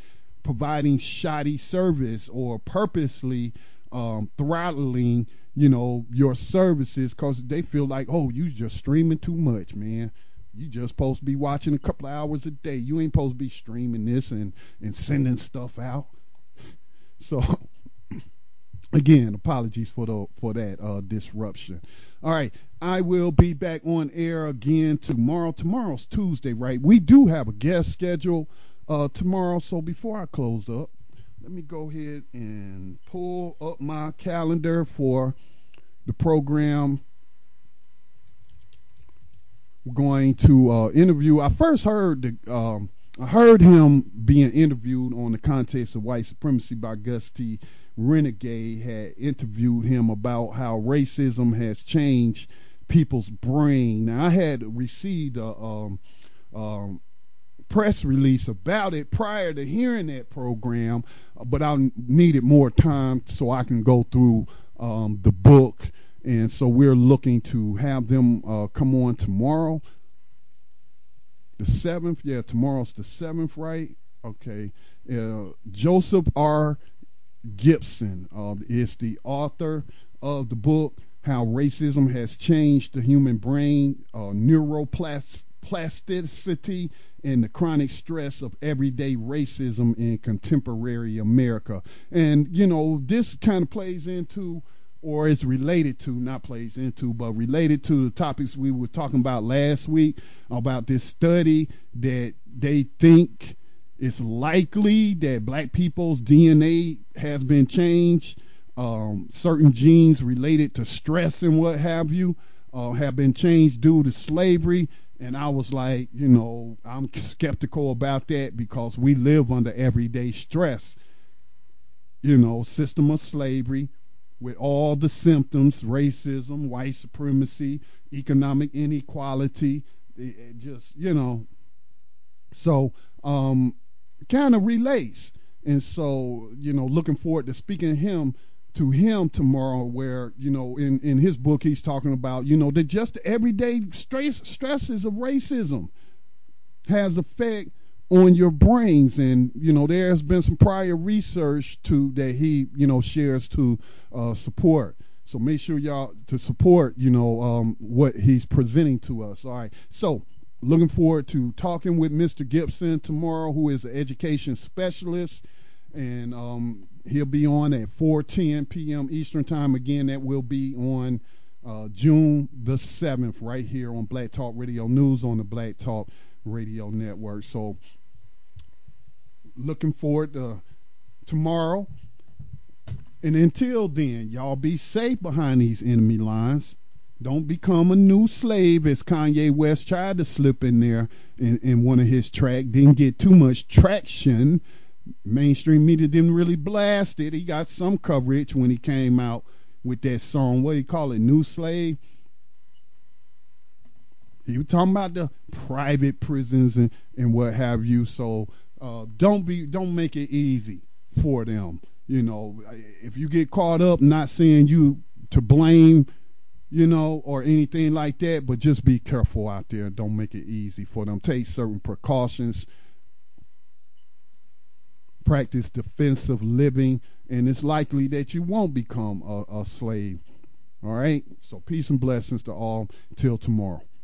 Speaker 2: providing shoddy service or purposely um, throttling, you know, your services because they feel like, oh, you just streaming too much, man. You just supposed to be watching a couple of hours a day. You ain't supposed to be streaming this and, and sending stuff out. So, again, apologies for the for that uh, disruption. All right, I will be back on air again tomorrow. Tomorrow's Tuesday, right? We do have a guest schedule uh, tomorrow. So before I close up, let me go ahead and pull up my calendar for the program. We're going to uh, interview. I first heard the, um, I heard him being interviewed on the Context of White Supremacy by Gus T. Renegade. Had interviewed him about how racism has changed people's brain. Now I had received a um, um, press release about it prior to hearing that program, but I needed more time so I can go through um, the book. And so we're looking to have them uh, come on tomorrow, the seventh. Yeah, tomorrow's the seventh, right? Okay. Uh, Joseph R. Gibson uh, is the author of the book, How Racism Has Changed the Human Brain, uh, Neuroplasticity, and the Chronic Stress of Everyday Racism in Contemporary America. And, you know, this kind of plays into, or is related to, not plays into, but related to the topics we were talking about last week about this study that they think it's likely that black people's D N A has been changed. Um, certain genes related to stress and what have you uh, have been changed due to slavery. And I was like, you know, I'm skeptical about that because we live under everyday stress. You know, system of slavery with all the symptoms, racism, white supremacy, economic inequality, it, it just, you know. So, um, kind of relates. And so, you know, looking forward to speaking to him to him tomorrow, where, you know, in, in his book, he's talking about, you know, that just everyday stress, stresses of racism has effect on your brains. And, you know, there's been some prior research to that he, you know, shares to uh, support. So make sure y'all to support, you know, um, what he's presenting to us. All right. So, looking forward to talking with Mister Gibson tomorrow, who is an education specialist, and um, he'll be on at four ten p.m. Eastern Time. Again, that will be on uh, June the seventh right here on Black Talk Radio News on the Black Talk Radio Network. So looking forward to tomorrow. And until then, y'all be safe behind these enemy lines. Don't become a new slave, as Kanye West tried to slip in there in, in one of his tracks. Didn't get too much traction. Mainstream media didn't really blast it. He got some coverage when he came out with that song. What do you call it? New Slave? He was talking about the private prisons and, and what have you. So uh, don't be don't make it easy for them. You know, if you get caught up, not saying you to blame, you know, or anything like that, but just be careful out there. Don't make it easy for them. Take certain precautions. Practice defensive living, and it's likely that you won't become a, a slave. All right? So peace and blessings to all. Till tomorrow.